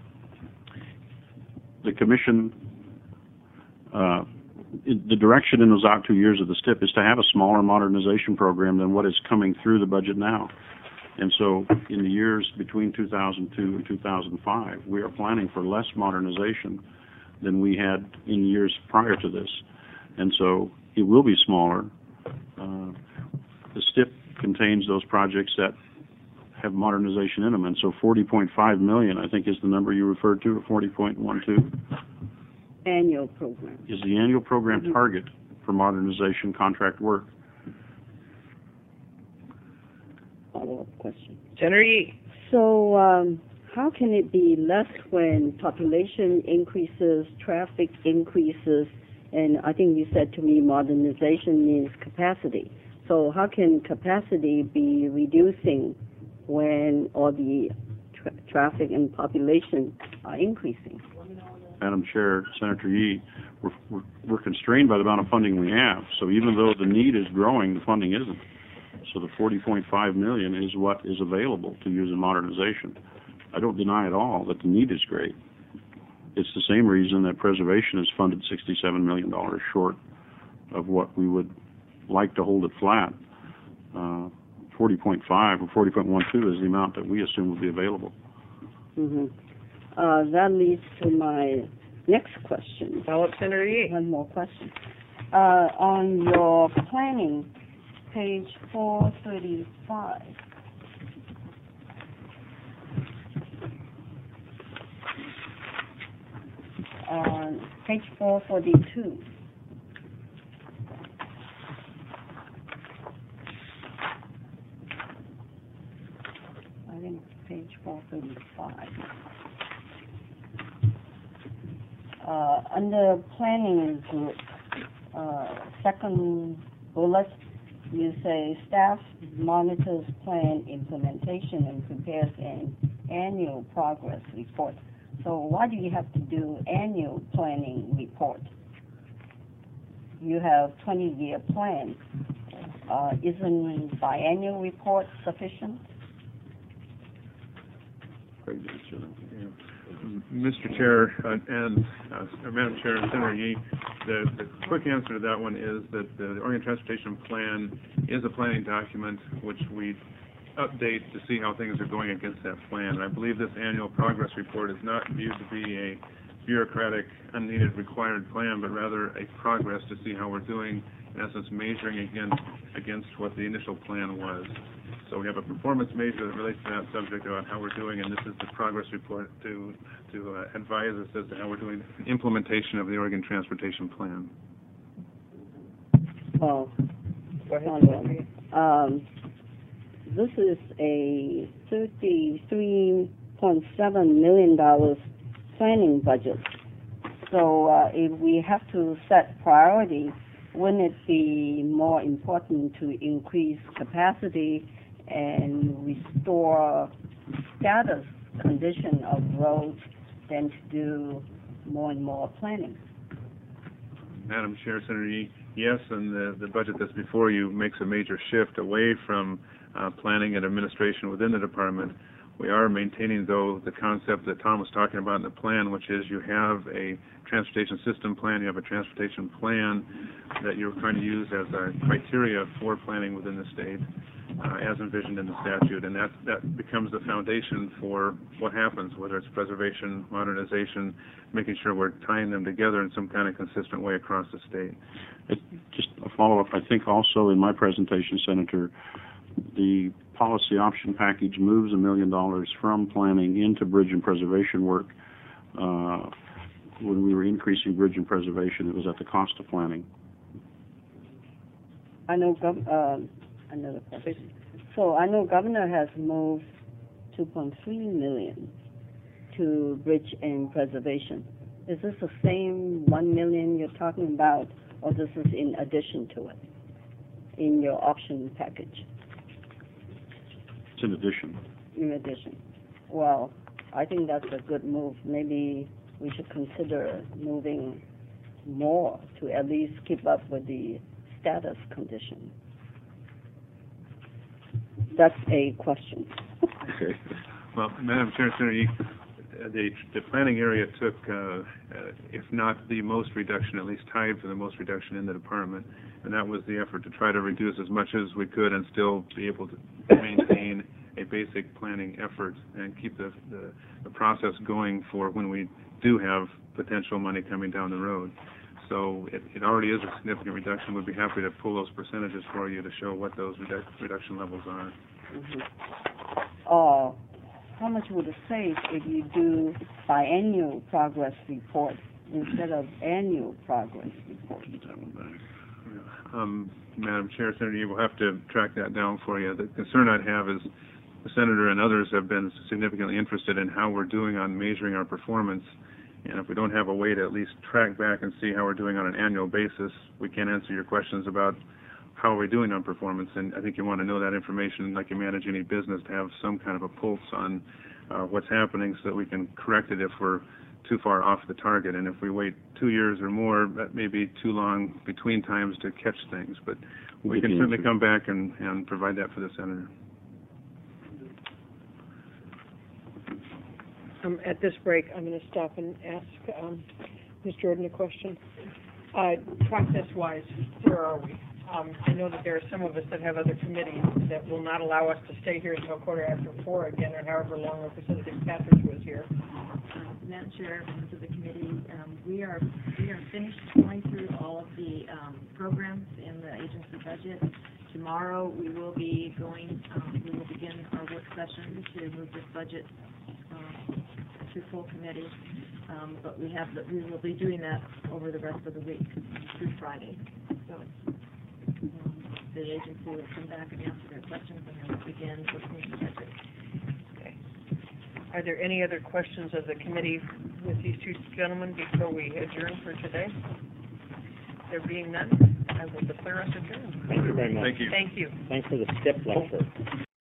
the commission, uh, it- the direction in those out two years of the S T I P is to have a smaller modernization program than what is coming through the budget now. And so in the years between two thousand two and two thousand five, we are planning for less modernization than we had in years prior to this. And so it will be smaller. Uh, the S T I P contains those projects that have modernization in them, and so forty point five million, I think, is the number you referred to, or forty point one two, Annual program. is the annual program target for modernization contract work. Follow-up question. Senator Yee. So, um, how can it be less when population increases, traffic increases, and I think you said to me modernization means capacity. So how can capacity be reducing when all the tra- traffic and population are increasing? Madam Chair, Senator Yee, we're, we're, we're constrained by the amount of funding we have. So even though the need is growing, the funding isn't. So the forty point five million dollars is what is available to use in modernization. I don't deny at all that the need is great. it's the same reason that preservation is funded sixty-seven million dollars short of what we would like to hold it flat. Uh, forty point five or forty point one two is the amount that we assume will be available. Mm-hmm. Uh, that leads to my next question. Follow up, Senator Yee. One more question. Uh, on your planning, page four thirty-five, on page four forty-two, I think page four thirty-five. Uh, under planning group, uh, second bullet, you say staff monitors plan implementation and prepares an annual progress report. So why do you have to do annual planning report? You have twenty-year plan. Uh, isn't biannual report sufficient? Mister Chair uh, and uh, Madam Chair and Senator Yee, the, the quick answer to that one is that the Oregon Transportation Plan is a planning document which we update to see how things are going against that plan. And I believe this annual progress report is not viewed to be a bureaucratic, unneeded, required plan, but rather a progress to see how we're doing, in essence, measuring against, against what the initial plan was. So we have a performance measure that relates to that subject about how we're doing, and this is the progress report to to uh, advise us as to how we're doing implementation of the Oregon Transportation Plan. Oh, Go ahead. um, this is a thirty-three point seven million dollars planning budget. So uh, if we have to set priority, wouldn't it be more important to increase capacity and restore status condition of roads than to do more and more planning? Madam Chair, Senator Yee, yes, and the, the budget that's before you makes a major shift away from uh, planning and administration within the department. We are maintaining, though, the concept that Tom was talking about in the plan, which is you have a transportation system plan, you have a transportation plan that you're trying to use as a criteria for planning within the state, uh, as envisioned in the statute, and that, that becomes the foundation for what happens, whether it's preservation, modernization, making sure we're tying them together in some kind of consistent way across the state. It, just a follow-up, I think also in my presentation, Senator, the policy option package moves a million dollars from planning into bridge and preservation work. Uh, when we were increasing bridge and preservation, it was at the cost of planning. I know, gov- uh, another question. So I know governor has moved two point three million to bridge and preservation. Is this the same one million you're talking about, or this is in addition to it in your option package? It's in addition. In addition. Well, I think that's a good move. Maybe we should consider moving more to at least keep up with the status condition. That's a question. Okay. Well, Madam Chair, Senator Yee, the, the planning area took, uh, uh, if not the most reduction, at least tied for the most reduction in the department, and that was the effort to try to reduce as much as we could and still be able to maintain a basic planning effort and keep the, the, the process going for when we do have potential money coming down the road. So it, it already is a significant reduction. We'd be happy to pull those percentages for you to show what those redu- reduction levels are. Mm-hmm. Uh, how much would it save if you do biannual progress report instead of annual progress report? Um, Madam Chair, Senator, you will have to track that down for you. The concern I'd have is the Senator and others have been significantly interested in how we're doing on measuring our performance. And if we don't have a way to at least track back and see how we're doing on an annual basis, we can't answer your questions about how we're doing on performance. And I think you want to know that information, like you manage any business, to have some kind of a pulse on uh, what's happening so that we can correct it if we're too far off the target. And if we wait two years or more, that may be too long between times to catch things. But we can certainly come back and, and provide that for the Senator. Um, at this break, I'm going to stop and ask um, Miz Jordan a question. Uh, process-wise, where are we? Um, I know that there are some of us that have other committees that will not allow us to stay here until quarter after four again, or however long Representative Patrick was here. Um, Madam Chair, members of the committee, um, we are we are finished going through all of the um, programs in the agency budget. Tomorrow we will be going, um, we will begin our work session to move this budget um, to full committee. Um, but we have the, we will be doing that over the rest of the week through Friday. So um, the agency will come back and answer their questions, and then we'll begin looking at the budget. Okay. Are there any other questions of the committee with these two gentlemen before we adjourn for today? There being none, I will declare us adjourned. Thank you very much. Thank you. Thank you. Thanks for the STIP lecture.